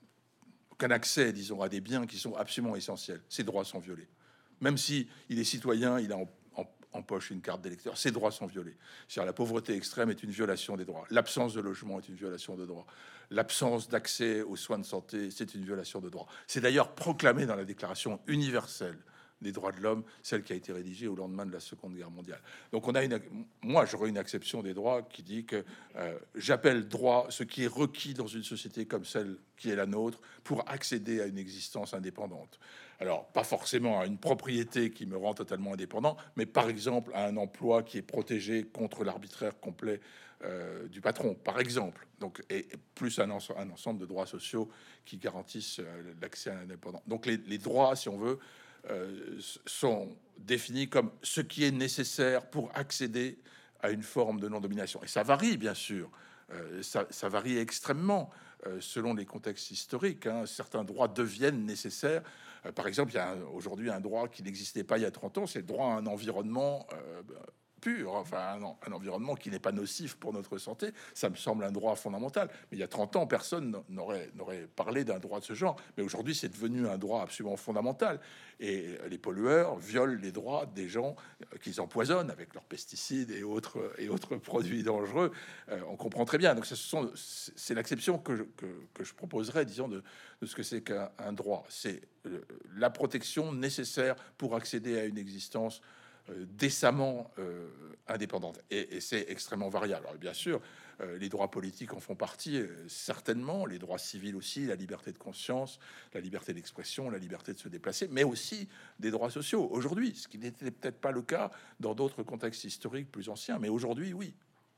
aucun accès, disons, à des biens qui sont absolument essentiels, ses droits sont violés. Même si il est citoyen, il a en, en- en poche une carte d'électeur, ses droits sont violés. C'est-à-dire la pauvreté extrême est une violation des droits. L'absence de logement est une violation de droits. L'absence d'accès aux soins de santé, c'est une violation de droits. C'est d'ailleurs proclamé dans la Déclaration universelle des droits de l'homme, celle qui a été rédigée au lendemain de la Seconde Guerre mondiale. Donc on a une, moi j'aurais une acception des droits qui dit que euh, j'appelle droit ce qui est requis dans une société comme celle qui est la nôtre pour accéder à une existence indépendante. Alors pas forcément à une propriété qui me rend totalement indépendant, mais par exemple à un emploi qui est protégé contre l'arbitraire complet euh, du patron, par exemple. Donc et, et plus un, ense- un ensemble de droits sociaux qui garantissent euh, l'accès à l'indépendant. Donc les, les droits, si on veut, Euh, sont définis comme ce qui est nécessaire pour accéder à une forme de non-domination. Et ça varie, bien sûr. Euh, ça, ça varie extrêmement euh, selon les contextes historiques. Hein. Certains droits deviennent nécessaires. Euh, par exemple, il y a un- aujourd'hui un droit qui n'existait pas il y a trente ans, c'est le droit à un environnement euh, pur, enfin un, en- un environnement qui n'est pas nocif pour notre santé. Ça me semble un droit fondamental. Mais il y a trente ans, personne n'aurait n'aurait parlé d'un droit de ce genre. Mais aujourd'hui, c'est devenu un droit absolument fondamental. Et les pollueurs violent les droits des gens qu'ils empoisonnent avec leurs pesticides et autres, et autres produits dangereux. Euh, on comprend très bien. Donc, ce sont, c'est l'acception que je, que, que je proposerais, disons, de, de ce que c'est qu'un un droit. C'est euh, la protection nécessaire pour accéder à une existence euh, décemment euh, indépendante. Et, et c'est extrêmement variable. Alors, bien sûr, euh, les droits politiques en font partie, euh, certainement, les droits civils aussi, la liberté de conscience, la liberté d'expression, la liberté de se déplacer, mais aussi des droits sociaux. Aujourd'hui, ce qui n'était peut-être pas le cas dans d'autres contextes historiques plus anciens, mais aujourd'hui, oui.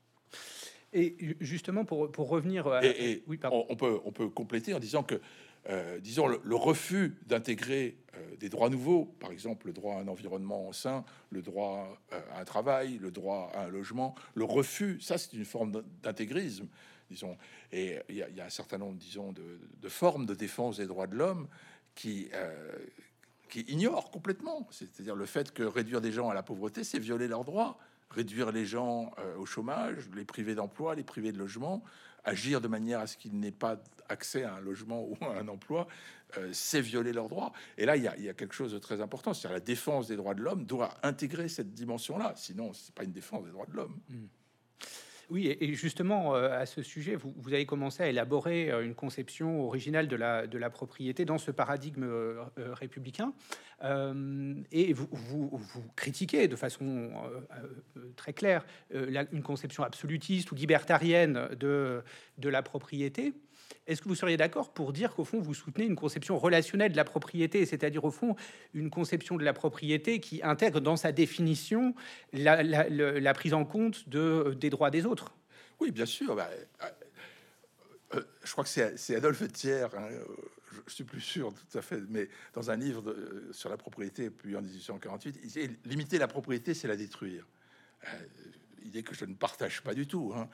Et justement, pour, pour revenir... À... Et, et oui, pardon. on, on peut, on peut compléter en disant que, euh, disons, le, le refus d'intégrer euh, des droits nouveaux, par exemple le droit à un environnement sain, le droit euh, à un travail, le droit à un logement, le refus, ça c'est une forme d'intégrisme, disons. Et il y, a- il y a un certain nombre, disons, de, de formes de défense des droits de l'homme qui, euh, qui ignorent complètement. C'est-à-dire le fait que réduire des gens à la pauvreté, c'est violer leurs droits. Réduire les gens euh, au chômage, les priver d'emploi, les priver de logement, agir de manière à ce qu'ils n'aient pas accès à un logement ou à un emploi, euh, c'est violer leurs droits. Et là, il y, a, il y a quelque chose de très important, c'est-à-dire la défense des droits de l'homme doit intégrer cette dimension-là. Sinon, c'est pas une défense des droits de l'homme. Mmh. Oui, et justement, euh, à ce sujet, vous, vous avez commencé à élaborer euh, une conception originale de la, de la propriété dans ce paradigme euh, euh, républicain. Euh, et vous, vous, vous critiquez de façon euh, euh, très claire euh, la- une conception absolutiste ou libertarienne de, de la propriété. Est-ce que vous seriez d'accord pour dire qu'au fond, vous soutenez une conception relationnelle de la propriété, c'est-à-dire au fond une conception de la propriété qui intègre dans sa définition la, la- le- la prise en compte de, des droits des autres? Oui, bien sûr. Bah, euh, euh, je crois que c'est c'est Adolphe Thiers, hein, euh, je, je suis plus sûr tout à fait, mais dans un livre de- euh, sur la propriété, puis en dix-huit cent quarante-huit, il disait limiter la propriété, c'est la détruire. Euh, idée que je ne partage pas du tout. Hein.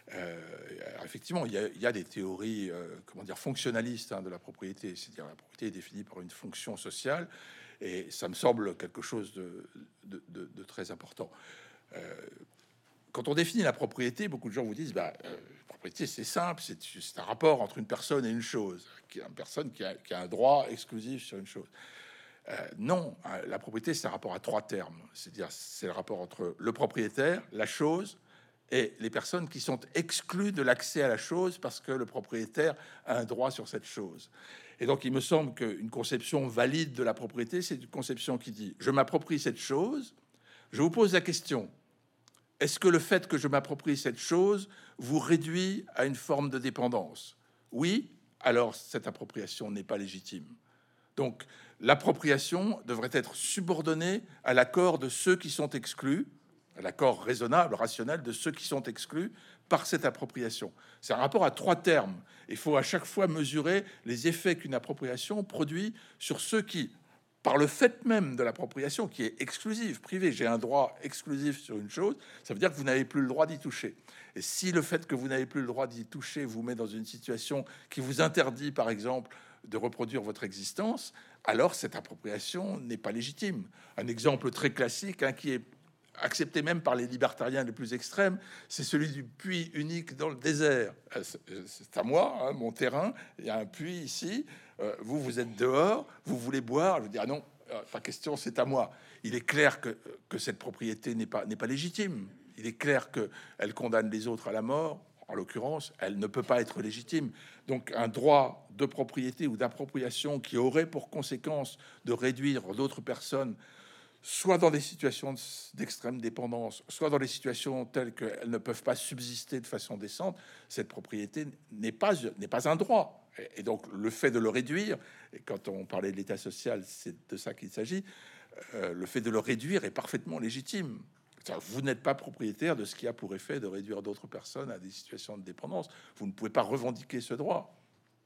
Euh, alors effectivement, il y, a, il y a des théories, euh, comment dire, fonctionnalistes hein, de la propriété, c'est-à-dire la propriété est définie par une fonction sociale, et ça me semble quelque chose de, de, de, de très important. Euh, quand on définit la propriété, beaucoup de gens vous disent, bah, euh, la propriété c'est simple, c'est, c'est un rapport entre une personne et une chose, qui est une personne qui a, qui a un droit exclusif sur une chose. Euh, non, la propriété c'est un rapport à trois termes, c'est-à-dire c'est le rapport entre le propriétaire, la chose et les personnes qui sont exclues de l'accès à la chose parce que le propriétaire a un droit sur cette chose. Et donc, il me semble qu'une conception valide de la propriété, c'est une conception qui dit « je m'approprie cette chose ». Je vous pose la question, est-ce que le fait que je m'approprie cette chose vous réduit à une forme de dépendance? Oui, alors cette appropriation n'est pas légitime. Donc, l'appropriation devrait être subordonnée à l'accord de ceux qui sont exclus, à l'accord raisonnable, rationnel de ceux qui sont exclus par cette appropriation. C'est un rapport à trois termes. Il faut à chaque fois mesurer les effets qu'une appropriation produit sur ceux qui, par le fait même de l'appropriation, qui est exclusive, privée, j'ai un droit exclusif sur une chose, ça veut dire que vous n'avez plus le droit d'y toucher. Et si le fait que vous n'avez plus le droit d'y toucher vous met dans une situation qui vous interdit, par exemple, de reproduire votre existence, alors cette appropriation n'est pas légitime. Un exemple très classique hein, qui est accepté même par les libertariens les plus extrêmes, c'est celui du puits unique dans le désert. C'est à moi, hein, mon terrain, il y a un puits ici, euh, vous, vous êtes dehors, vous voulez boire, je veux dire, ah non, euh, pas question, c'est à moi. Il est clair que, que cette propriété n'est pas, n'est pas légitime. Il est clair qu'elle condamne les autres à la mort. En l'occurrence, elle ne peut pas être légitime. Donc, un droit de propriété ou d'appropriation qui aurait pour conséquence de réduire d'autres personnes soit dans des situations d'extrême dépendance, soit dans des situations telles qu'elles ne peuvent pas subsister de façon décente, cette propriété n'est pas, n'est pas un droit. Et donc, le fait de le réduire, et quand on parlait de l'état social, c'est de ça qu'il s'agit, euh, le fait de le réduire est parfaitement légitime. Vous n'êtes pas propriétaire de ce qui a pour effet de réduire d'autres personnes à des situations de dépendance. Vous ne pouvez pas revendiquer ce droit.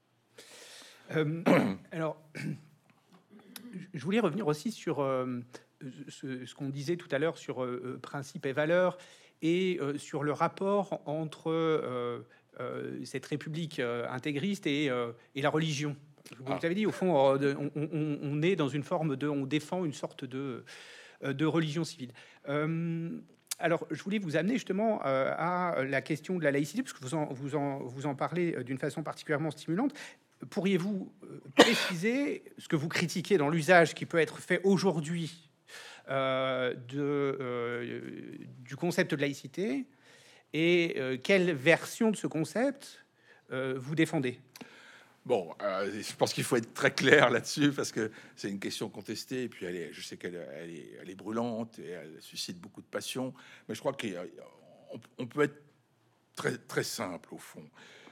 Euh, alors, je voulais revenir aussi sur... Euh, ce, ce qu'on disait tout à l'heure sur euh, principes et valeurs et euh, sur le rapport entre euh, euh, cette république euh, intégriste et, euh, et la religion. Vous ah. avez dit, au fond, euh, on, on, on est dans une forme de... On défend une sorte de, de religion civile. Euh, alors, je voulais vous amener justement euh, à la question de la laïcité, parce que vous en, vous en, vous en parlez d'une façon particulièrement stimulante. Pourriez-vous préciser ce que vous critiquez dans l'usage qui peut être fait aujourd'hui Euh, de, euh, du concept de laïcité et euh, quelle version de ce concept euh, vous défendez? Bon, euh, je pense qu'il faut être très clair là-dessus parce que c'est une question contestée et puis elle est, je sais qu'elle elle est, elle est brûlante et elle suscite beaucoup de passion, mais je crois qu'on on peut être très, très simple au fond.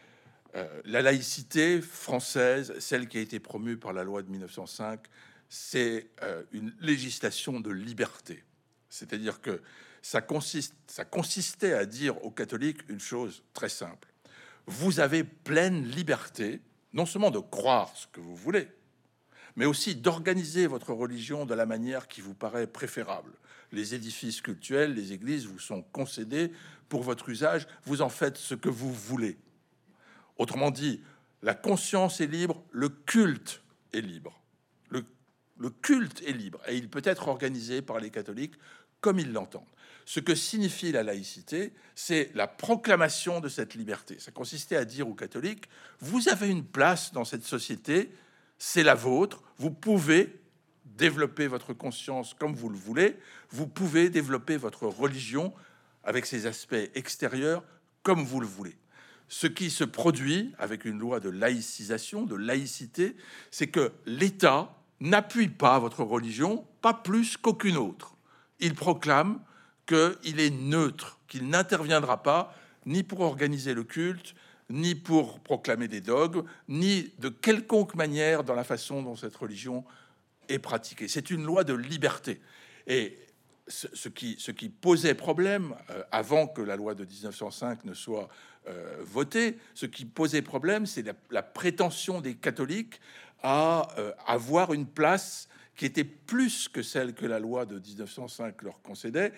Euh, la laïcité française, celle qui a été promue par la loi de mille neuf cent cinq, c'est euh, une législation de liberté. C'est-à-dire que ça, consiste, ça consistait à dire aux catholiques une chose très simple. Vous avez pleine liberté, non seulement de croire ce que vous voulez, mais aussi d'organiser votre religion de la manière qui vous paraît préférable. Les édifices cultuels, les églises vous sont concédés pour votre usage, vous en faites ce que vous voulez. Autrement dit, la conscience est libre, le culte est libre. Le Le culte est libre et il peut être organisé par les catholiques comme ils l'entendent. Ce que signifie la laïcité, c'est la proclamation de cette liberté. Ça consistait à dire aux catholiques, vous avez une place dans cette société, c'est la vôtre, vous pouvez développer votre conscience comme vous le voulez, vous pouvez développer votre religion avec ses aspects extérieurs comme vous le voulez. Ce qui se produit avec une loi de laïcisation, de laïcité, c'est que l'État n'appuie pas votre religion, pas plus qu'aucune autre. Il proclame qu'il est neutre, qu'il n'interviendra pas ni pour organiser le culte, ni pour proclamer des dogmes, ni de quelconque manière dans la façon dont cette religion est pratiquée. C'est une loi de liberté. Et ce, ce, qui, ce qui posait problème euh, avant que la loi de mille neuf cent cinq ne soit euh, votée, ce qui posait problème, c'est la, la prétention des catholiques à euh, avoir une place qui était plus que celle que la loi de mille neuf cent cinq leur concédait,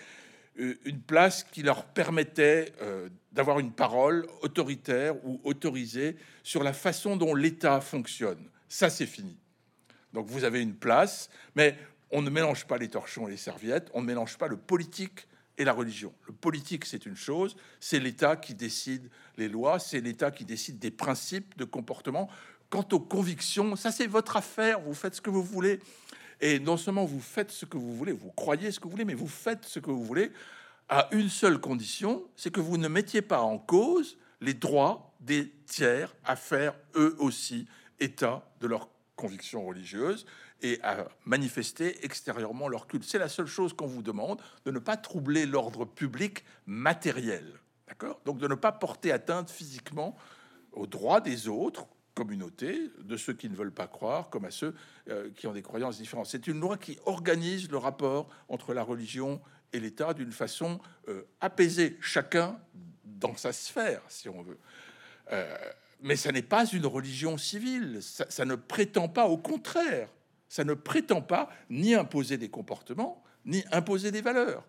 une place qui leur permettait euh, d'avoir une parole autoritaire ou autorisée sur la façon dont l'État fonctionne. Ça, c'est fini. Donc vous avez une place, mais on ne mélange pas les torchons et les serviettes, on ne mélange pas le politique et la religion. Le politique, c'est une chose, c'est l'État qui décide les lois, c'est l'État qui décide des principes de comportement. Quant aux convictions, ça c'est votre affaire, vous faites ce que vous voulez. Et non seulement vous faites ce que vous voulez, vous croyez ce que vous voulez, mais vous faites ce que vous voulez à une seule condition, c'est que vous ne mettiez pas en cause les droits des tiers à faire eux aussi état de leurs convictions religieuses et à manifester extérieurement leur culte. C'est la seule chose qu'on vous demande, de ne pas troubler l'ordre public matériel. D'accord ? Donc de ne pas porter atteinte physiquement aux droits des autres, communauté, de ceux qui ne veulent pas croire, comme à ceux euh, qui ont des croyances différentes. C'est une loi qui organise le rapport entre la religion et l'État d'une façon euh, apaisée, chacun dans sa sphère, si on veut. Euh, mais ça n'est pas une religion civile, ça, ça ne prétend pas, au contraire, ça ne prétend pas ni imposer des comportements, ni imposer des valeurs,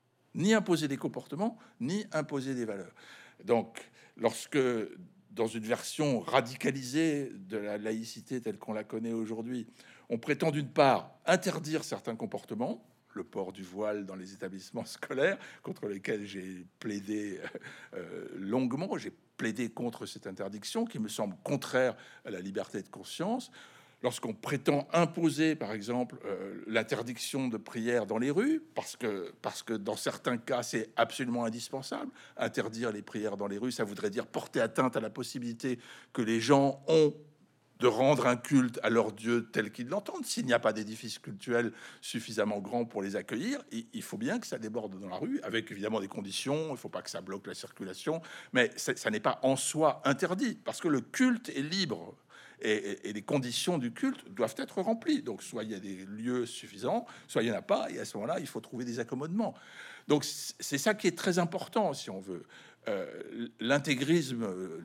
ni imposer des comportements, ni imposer des valeurs. Donc, lorsque dans une version radicalisée de la laïcité telle qu'on la connaît aujourd'hui, on prétend d'une part interdire certains comportements, le port du voile dans les établissements scolaires, contre lesquels j'ai plaidé euh, longuement, j'ai plaidé contre cette interdiction qui me semble contraire à la liberté de conscience. Lorsqu'on prétend imposer, par exemple, euh, l'interdiction de prière dans les rues, parce que, parce que dans certains cas, c'est absolument indispensable. Interdire les prières dans les rues, ça voudrait dire porter atteinte à la possibilité que les gens ont de rendre un culte à leur Dieu tel qu'ils l'entendent. S'il n'y a pas d'édifice cultuel suffisamment grand pour les accueillir, il faut bien que ça déborde dans la rue, avec évidemment des conditions. Il ne faut pas que ça bloque la circulation, mais ça n'est pas en soi interdit, parce que le culte est libre. Et, et, et les conditions du culte doivent être remplies. Donc, soit il y a des lieux suffisants, soit il n'y en a pas, et à ce moment-là, il faut trouver des accommodements. Donc, c'est ça qui est très important, si on veut. Euh, l'intégrisme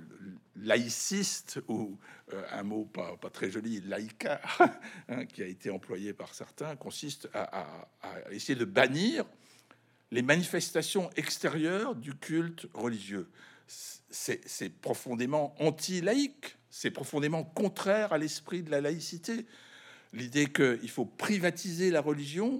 laïciste, ou euh, un mot pas, pas très joli, laïca, hein, qui a été employé par certains, consiste à, à, à essayer de bannir les manifestations extérieures du culte religieux. C'est profondément anti-laïque. C'est profondément contraire à l'esprit de la laïcité. L'idée qu'il faut privatiser la religion,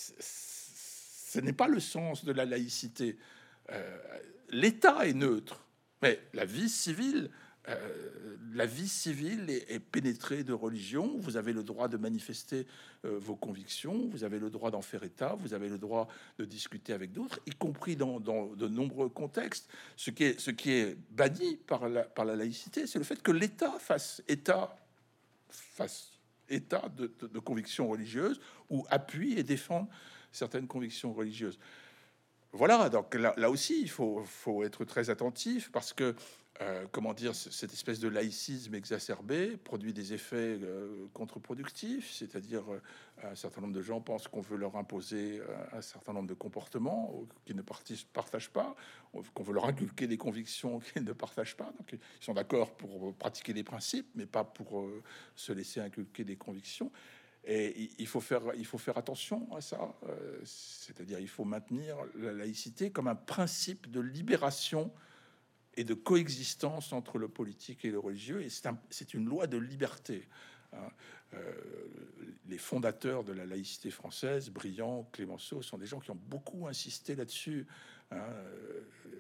ce n'est pas le sens de la laïcité. Euh, L'État est neutre, mais la vie civile, euh, la vie civile est, est pénétrée de religion. Vous avez le droit de manifester euh, vos convictions, vous avez le droit d'en faire état, vous avez le droit de discuter avec d'autres, y compris dans, dans de nombreux contextes. Ce qui est, ce qui est banni par la, par la laïcité, c'est le fait que l'État fasse état, fasse état de, de, de convictions religieuses ou appuie et défende certaines convictions religieuses. Voilà, donc là, là aussi, il faut, faut être très attentif parce que, euh, comment dire, cette espèce de laïcisme exacerbé produit des effets euh, contre-productifs, c'est-à-dire euh, un certain nombre de gens pensent qu'on veut leur imposer un certain nombre de comportements qu'ils ne partagent pas, qu'on veut leur inculquer des convictions qu'ils ne partagent pas. Donc, ils sont d'accord pour pratiquer des principes, mais pas pour euh, se laisser inculquer des convictions. Et il faut faire, il faut faire attention à ça, euh, c'est-à-dire il faut maintenir la laïcité comme un principe de libération et de coexistence entre le politique et le religieux, et c'est un, c'est une loi de liberté. Hein. Euh, les fondateurs de la laïcité française, Briand, Clémenceau, sont des gens qui ont beaucoup insisté là-dessus, hein, euh,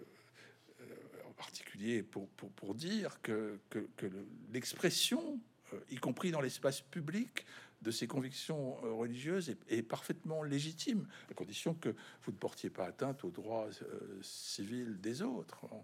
en particulier pour, pour, pour dire que, que, que l'expression, euh, y compris dans l'espace public, de ses convictions religieuses est, est parfaitement légitime, à condition que vous ne portiez pas atteinte aux droits euh, civils des autres. On,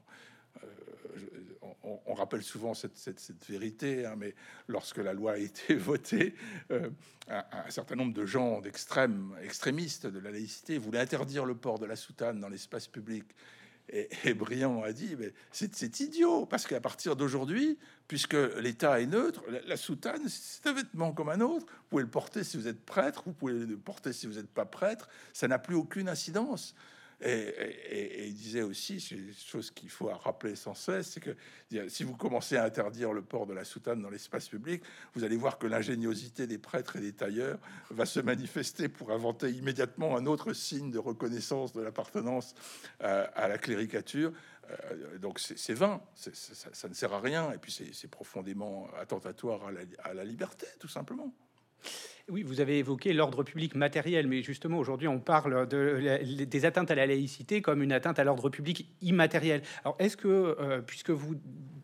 euh, on, on rappelle souvent cette, cette, cette vérité, hein, mais lorsque la loi a été votée, euh, un, un certain nombre de gens d'extrême extrémistes de la laïcité voulaient interdire le port de la soutane dans l'espace public. Et, et Briand a dit, mais c'est idiot, parce qu'à partir d'aujourd'hui, puisque l'État est neutre, la, la soutane, c'est un vêtement comme un autre. Vous pouvez le porter si vous êtes prêtre, vous pouvez le porter si vous n'êtes pas prêtre. Ça n'a plus aucune incidence. Et, et- et il disait aussi, c'est une chose qu'il faut rappeler sans cesse, c'est que si vous commencez à interdire le port de la soutane dans l'espace public, vous allez voir que l'ingéniosité des prêtres et des tailleurs va se manifester pour inventer immédiatement un autre signe de reconnaissance de l'appartenance euh, à la cléricature. Euh, donc c'est c'est vain, c'est- c'est- ça, ça ne sert à rien, et puis c'est c'est profondément attentatoire à la, à la liberté, tout simplement. Oui, vous avez évoqué l'ordre public matériel, mais justement aujourd'hui on parle de, la- des atteintes à la laïcité comme une atteinte à l'ordre public immatériel. Alors est-ce que, euh, puisque vous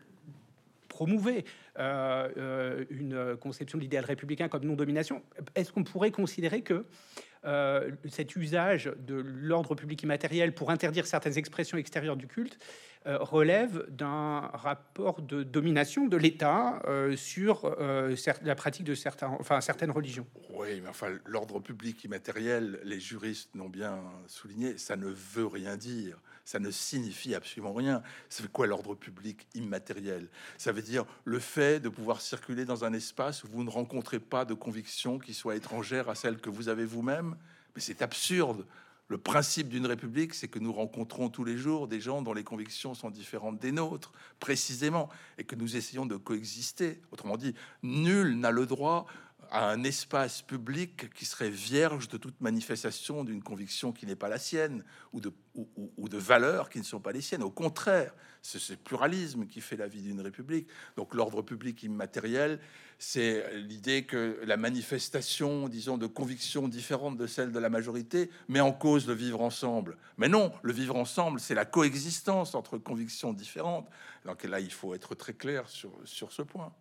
promouvez euh, euh, une conception de l'idéal républicain comme non-domination, est-ce qu'on pourrait considérer que euh, cet usage de l'ordre public immatériel pour interdire certaines expressions extérieures du culte euh, relève d'un rapport de domination de l'État euh, sur euh, cer- la pratique de certains, enfin, certaines religions? Oui, mais enfin, l'ordre public immatériel, les juristes l'ont bien souligné, ça ne veut rien dire. Ça ne signifie absolument rien. Ça fait quoi l'ordre public immatériel? Ça veut dire le fait de pouvoir circuler dans un espace où vous ne rencontrez pas de convictions qui soient étrangères à celles que vous avez vous-même. Mais c'est absurde. Le principe d'une république, c'est que nous rencontrons tous les jours des gens dont les convictions sont différentes des nôtres, précisément, et que nous essayons de coexister. Autrement dit, nul n'a le droit à un espace public qui serait vierge de toute manifestation d'une conviction qui n'est pas la sienne, ou de, ou, ou- ou de valeurs qui ne sont pas les siennes. Au contraire, c'est ce pluralisme qui fait la vie d'une république. Donc l'ordre public immatériel, c'est l'idée que la manifestation, disons, de convictions différentes de celles de la majorité met en cause le vivre ensemble. Mais non, le vivre ensemble, c'est la coexistence entre convictions différentes. Donc là, il faut être très clair sur, sur ce point.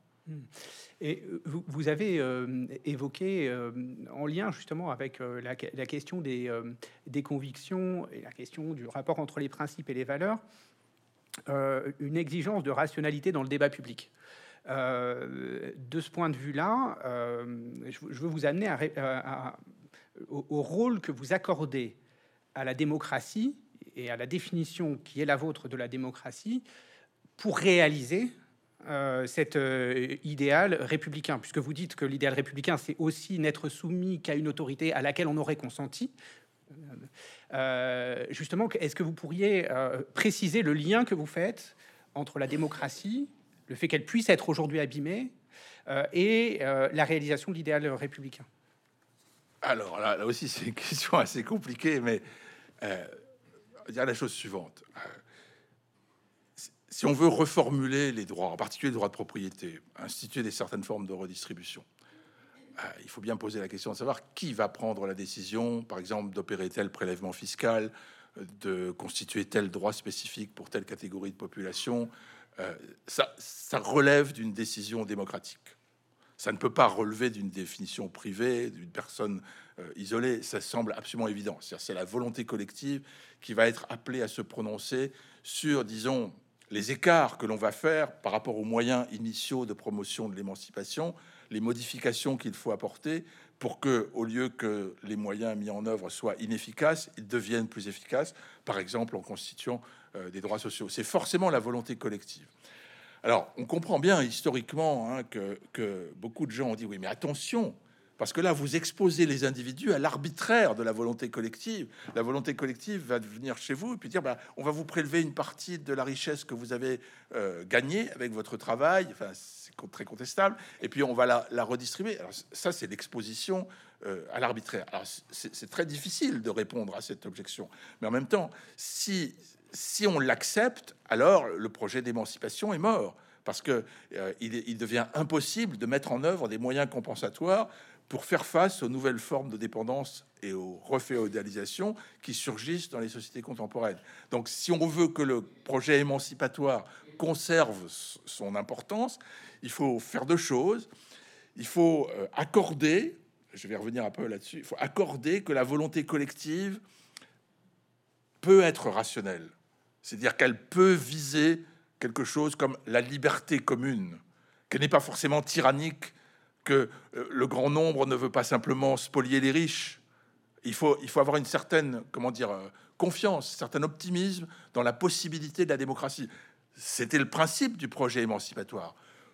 Et euh, vous, vous avez euh, évoqué, euh, en lien justement avec euh, la, la question des, euh, des convictions et la question du rapport entre les principes et les valeurs, euh, une exigence de rationalité dans le débat public. Euh, de ce point de vue-là, euh, je, je veux vous amener à, ré- à- à- au, au rôle que vous accordez à la démocratie et à la définition qui est la vôtre de la démocratie pour réaliser euh, cet euh, idéal républicain, puisque vous dites que l'idéal républicain, c'est aussi n'être soumis qu'à une autorité à laquelle on aurait consenti. Euh, justement, est-ce que vous pourriez euh, préciser le lien que vous faites entre la démocratie, le fait qu'elle puisse être aujourd'hui abîmée, euh, et euh, la réalisation de l'idéal républicain? Alors là, là aussi, c'est une question assez compliquée, mais euh, on va dire la chose suivante. Euh, si on veut reformuler les droits, en particulier les droits de propriété, instituer des certaines formes de redistribution, euh, il faut bien poser la question de savoir qui va prendre la décision, par exemple, d'opérer tel prélèvement fiscal, euh, de constituer tel droit spécifique pour telle catégorie de population. Euh, ça, ça relève d'une décision démocratique. Ça ne peut pas relever d'une définition privée, d'une personne euh, isolée. Ça semble absolument évident. C'est-à-dire, c'est la volonté collective qui va être appelée à se prononcer sur, disons, les écarts que l'on va faire par rapport aux moyens initiaux de promotion de l'émancipation, les modifications qu'il faut apporter pour que, au lieu que les moyens mis en œuvre soient inefficaces, ils deviennent plus efficaces, par exemple en constituant euh, des droits sociaux. C'est forcément la volonté collective. Alors, on comprend bien historiquement hein, que, que beaucoup de gens ont dit oui, mais attention, parce que là, vous exposez les individus à l'arbitraire de la volonté collective. La volonté collective va venir chez vous et puis dire bah, on va vous prélever une partie de la richesse que vous avez euh, gagnée avec votre travail. Enfin, c'est très contestable. Et puis, on va la, la redistribuer. Alors, ça, c'est l'exposition euh, à l'arbitraire. Alors, c'est c'est très difficile de répondre à cette objection. Mais en même temps, si si on l'accepte, alors le projet d'émancipation est mort, parce que euh, il, il devient impossible de mettre en œuvre des moyens compensatoires pour faire face aux nouvelles formes de dépendance et aux reféodalisations qui surgissent dans les sociétés contemporaines. Donc, si on veut que le projet émancipatoire conserve son importance, il faut faire deux choses. Il faut euh, accorder, je vais revenir un peu là-dessus, il faut accorder que la volonté collective peut être rationnelle. C'est-à-dire qu'elle peut viser quelque chose comme la liberté commune, qu'elle n'est pas forcément tyrannique, que euh, le grand nombre ne veut pas simplement spolier les riches. Il faut, il faut avoir une certaine, comment dire, euh, confiance, un certain optimisme dans la possibilité de la démocratie. C'était le principe du projet émancipatoire.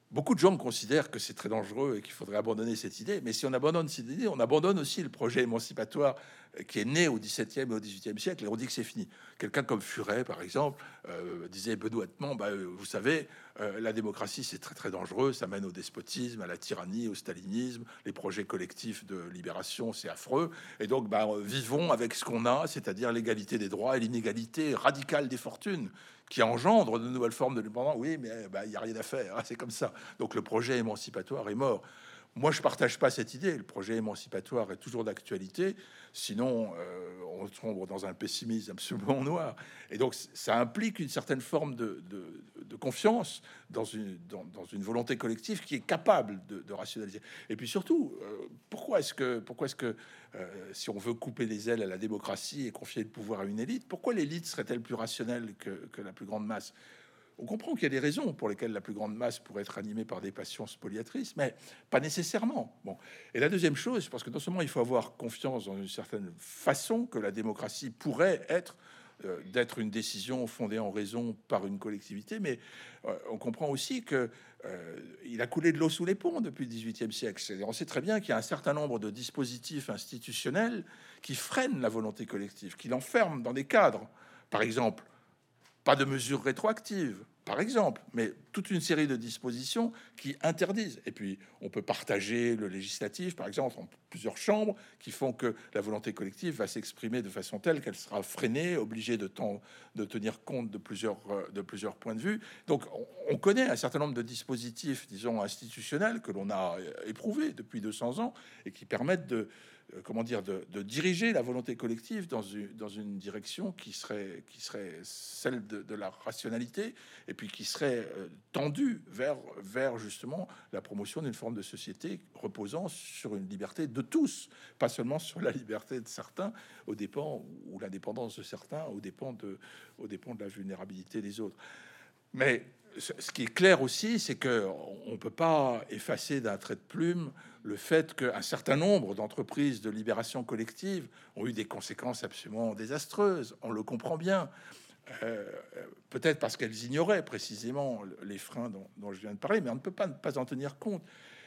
Beaucoup de gens considèrent que c'est très dangereux et qu'il faudrait abandonner cette idée. Mais si on abandonne cette idée, on abandonne aussi le projet émancipatoire qui est né au dix-septième et au dix-huitième siècle. Et on dit que c'est fini. Quelqu'un comme Furet, par exemple, euh, disait benoîtement, bah, euh, vous savez, euh, la démocratie, c'est très très dangereux. Ça mène au despotisme, à la tyrannie, au stalinisme. Les projets collectifs de libération, c'est affreux. Et donc, bah, vivons avec ce qu'on a, c'est-à-dire l'égalité des droits et l'inégalité radicale des fortunes, qui engendre de nouvelles formes de dépendance. Oui, mais il bah, n'y a rien à faire, hein, c'est comme ça. Donc le projet émancipatoire est mort. Moi, je partage pas cette idée. Le projet émancipatoire est toujours d'actualité. Sinon, euh, on tombe dans un pessimisme absolument noir. Et donc, ça implique une certaine forme de, de, de confiance dans une, dans, dans une volonté collective qui est capable de, de rationaliser. Et puis surtout, euh, pourquoi est-ce que, pourquoi est-ce que euh, si on veut couper les ailes à la démocratie et confier le pouvoir à une élite, pourquoi l'élite serait-elle plus rationnelle que, que la plus grande masse? On comprend qu'il y a des raisons pour lesquelles la plus grande masse pourrait être animée par des passions spoliatrices, mais pas nécessairement. Bon. Et la deuxième chose, parce que non seulement il faut avoir confiance dans une certaine façon que la démocratie pourrait être, euh, d'être une décision fondée en raison par une collectivité, mais euh, on comprend aussi que euh, il a coulé de l'eau sous les ponts depuis le dix-huitième siècle. On sait très bien qu'il y a un certain nombre de dispositifs institutionnels qui freinent la volonté collective, qui l'enferment dans des cadres. Par exemple, pas de mesures rétroactives, par exemple, mais toute une série de dispositions qui interdisent. Et puis, on peut partager le législatif, par exemple, en plusieurs chambres, qui font que la volonté collective va s'exprimer de façon telle qu'elle sera freinée, obligée de, temps, de tenir compte de plusieurs, de plusieurs points de vue. Donc, on connaît un certain nombre de dispositifs, disons, institutionnels que l'on a éprouvés depuis deux cents ans et qui permettent de comment dire, de, de diriger la volonté collective dans une, dans une direction qui serait, qui serait celle de, de la rationalité et puis qui serait euh, tendue vers, vers justement la promotion d'une forme de société reposant sur une liberté de tous, pas seulement sur la liberté de certains aux dépens ou l'indépendance de certains aux dépens de, aux dépens de la vulnérabilité des autres. Mais ce qui est clair aussi, c'est que on peut pas effacer d'un trait de plume le fait qu'un certain nombre d'entreprises de libération collective ont eu des conséquences absolument désastreuses. On le comprend bien. Euh, peut-être parce qu'elles ignoraient précisément les freins dont, dont je viens de parler, mais on ne peut pas ne pas en tenir compte.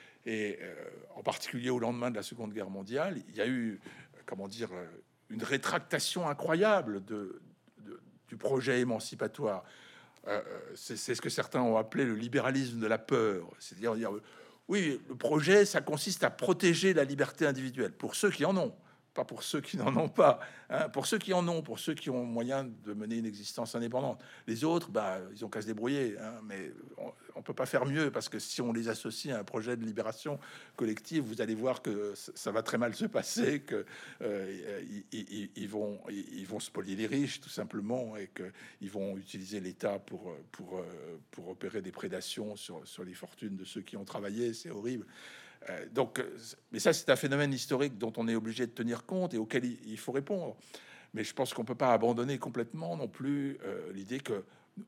Et euh, en particulier au lendemain de la Seconde Guerre mondiale, il y a eu, comment dire, une rétractation incroyable de, de, du projet émancipatoire. Euh, c'est ce que certains ont appelé le libéralisme de la peur. C'est-à-dire, dire, oui, le projet, ça consiste à protéger la liberté individuelle, pour ceux qui en ont, pas pour ceux qui n'en ont pas. Hein, pour ceux qui en ont, pour ceux qui ont moyen de mener une existence indépendante. Les autres, bah, ils ont qu'à se débrouiller. Hein, mais on ne peut pas faire mieux, parce que si on les associe à un projet de libération collective, vous allez voir que ça va très mal se passer, que euh, ils, ils, ils vont ils vont spolier les riches tout simplement, et qu'ils vont utiliser l'État pour pour pour opérer des prédations sur sur les fortunes de ceux qui ont travaillé. C'est horrible. Euh, donc, mais ça, c'est un phénomène historique dont on est obligé de tenir compte et auquel il, il faut répondre. Mais je pense qu'on peut pas abandonner complètement non plus euh, l'idée que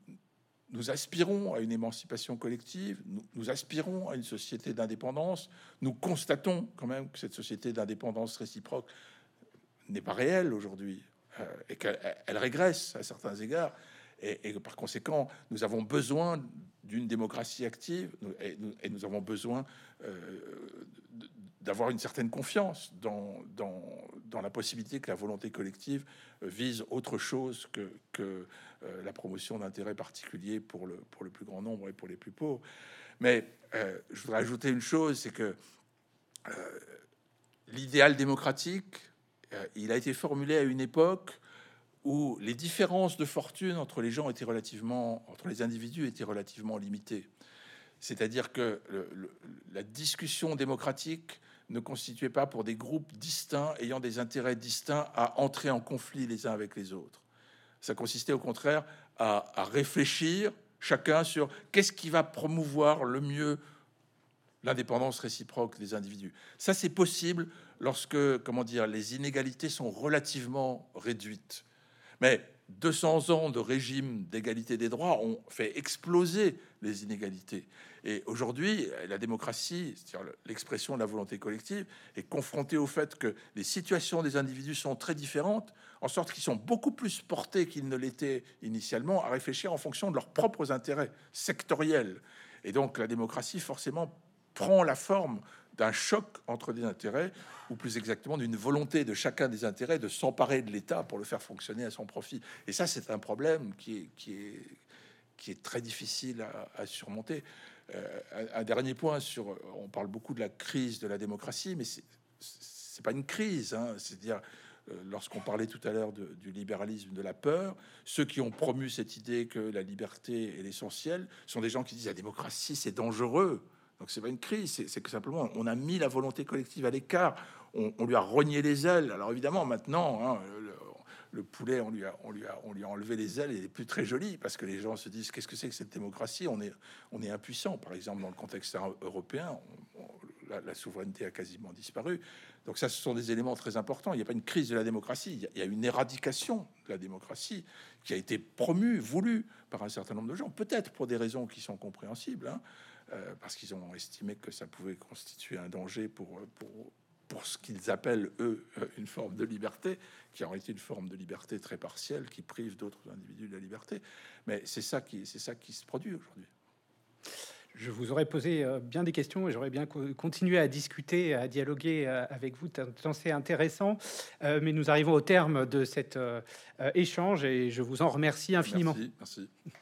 nous aspirons à une émancipation collective, nous, nous aspirons à une société d'indépendance. Nous constatons quand même que cette société d'indépendance réciproque n'est pas réelle aujourd'hui, euh, et qu'elle elle régresse à certains égards. Et, et par conséquent, nous avons besoin d'une démocratie active et nous, et nous avons besoin euh, d'avoir une certaine confiance dans, dans, dans la possibilité que la volonté collective vise autre chose que, que euh, la promotion d'intérêts particuliers pour le, pour le plus grand nombre et pour les plus pauvres. Mais euh, je voudrais ajouter une chose, c'est que euh, l'idéal démocratique, euh, il a été formulé à une époque où les différences de fortune entre les gens étaient relativement, entre les individus étaient relativement limitées. C'est-à-dire que le, le, la discussion démocratique ne constituait pas pour des groupes distincts ayant des intérêts distincts à entrer en conflit les uns avec les autres. Ça consistait au contraire à, à réfléchir chacun sur qu'est-ce qui va promouvoir le mieux l'indépendance réciproque des individus. Ça, c'est possible lorsque, comment dire, les inégalités sont relativement réduites. Mais deux cents ans de régime d'égalité des droits ont fait exploser les inégalités. Et aujourd'hui, la démocratie, c'est-à-dire l'expression de la volonté collective, est confrontée au fait que les situations des individus sont très différentes, en sorte qu'ils sont beaucoup plus portés qu'ils ne l'étaient initialement à réfléchir en fonction de leurs propres intérêts sectoriels. Et donc la démocratie, forcément, prend la forme d'un choc entre des intérêts, ou plus exactement d'une volonté de chacun des intérêts de s'emparer de l'État pour le faire fonctionner à son profit. Et ça, c'est un problème qui est, qui est, qui est très difficile à, à surmonter. Euh, un, un dernier point sur, on parle beaucoup de la crise de la démocratie, mais c'est, c'est pas une crise, hein. C'est-à-dire, euh, lorsqu'on parlait tout à l'heure de, du libéralisme, de la peur, ceux qui ont promu cette idée que la liberté est l'essentiel sont des gens qui disent la démocratie c'est dangereux. Donc c'est pas une crise, c'est, c'est que simplement on a mis la volonté collective à l'écart, on, on lui a rogné les ailes. Alors évidemment maintenant, hein, le, le poulet, on lui a, on lui a, on lui a enlevé les ailes, et il est plus très joli parce que les gens se disent qu'est-ce que c'est que cette démocratie? On est, on est impuissant. Par exemple, dans le contexte européen, on, on, la, la souveraineté a quasiment disparu. Donc ça, ce sont des éléments très importants. Il n'y a pas une crise de la démocratie, il y a, il y a une éradication de la démocratie qui a été promue, voulue par un certain nombre de gens, peut-être pour des raisons qui sont compréhensibles, hein, euh, parce qu'ils ont estimé que ça pouvait constituer un danger pour, pour, pour ce qu'ils appellent, eux, une forme de liberté, qui en réalité une forme de liberté très partielle, qui prive d'autres individus de la liberté. Mais c'est ça qui, c'est ça qui se produit aujourd'hui. Je vous aurais posé euh, bien des questions et j'aurais bien co- continué à discuter, à dialoguer euh, avec vous, tant c'est intéressant. Euh, mais nous arrivons au terme de cet euh, euh, échange et je vous en remercie infiniment. Merci, merci.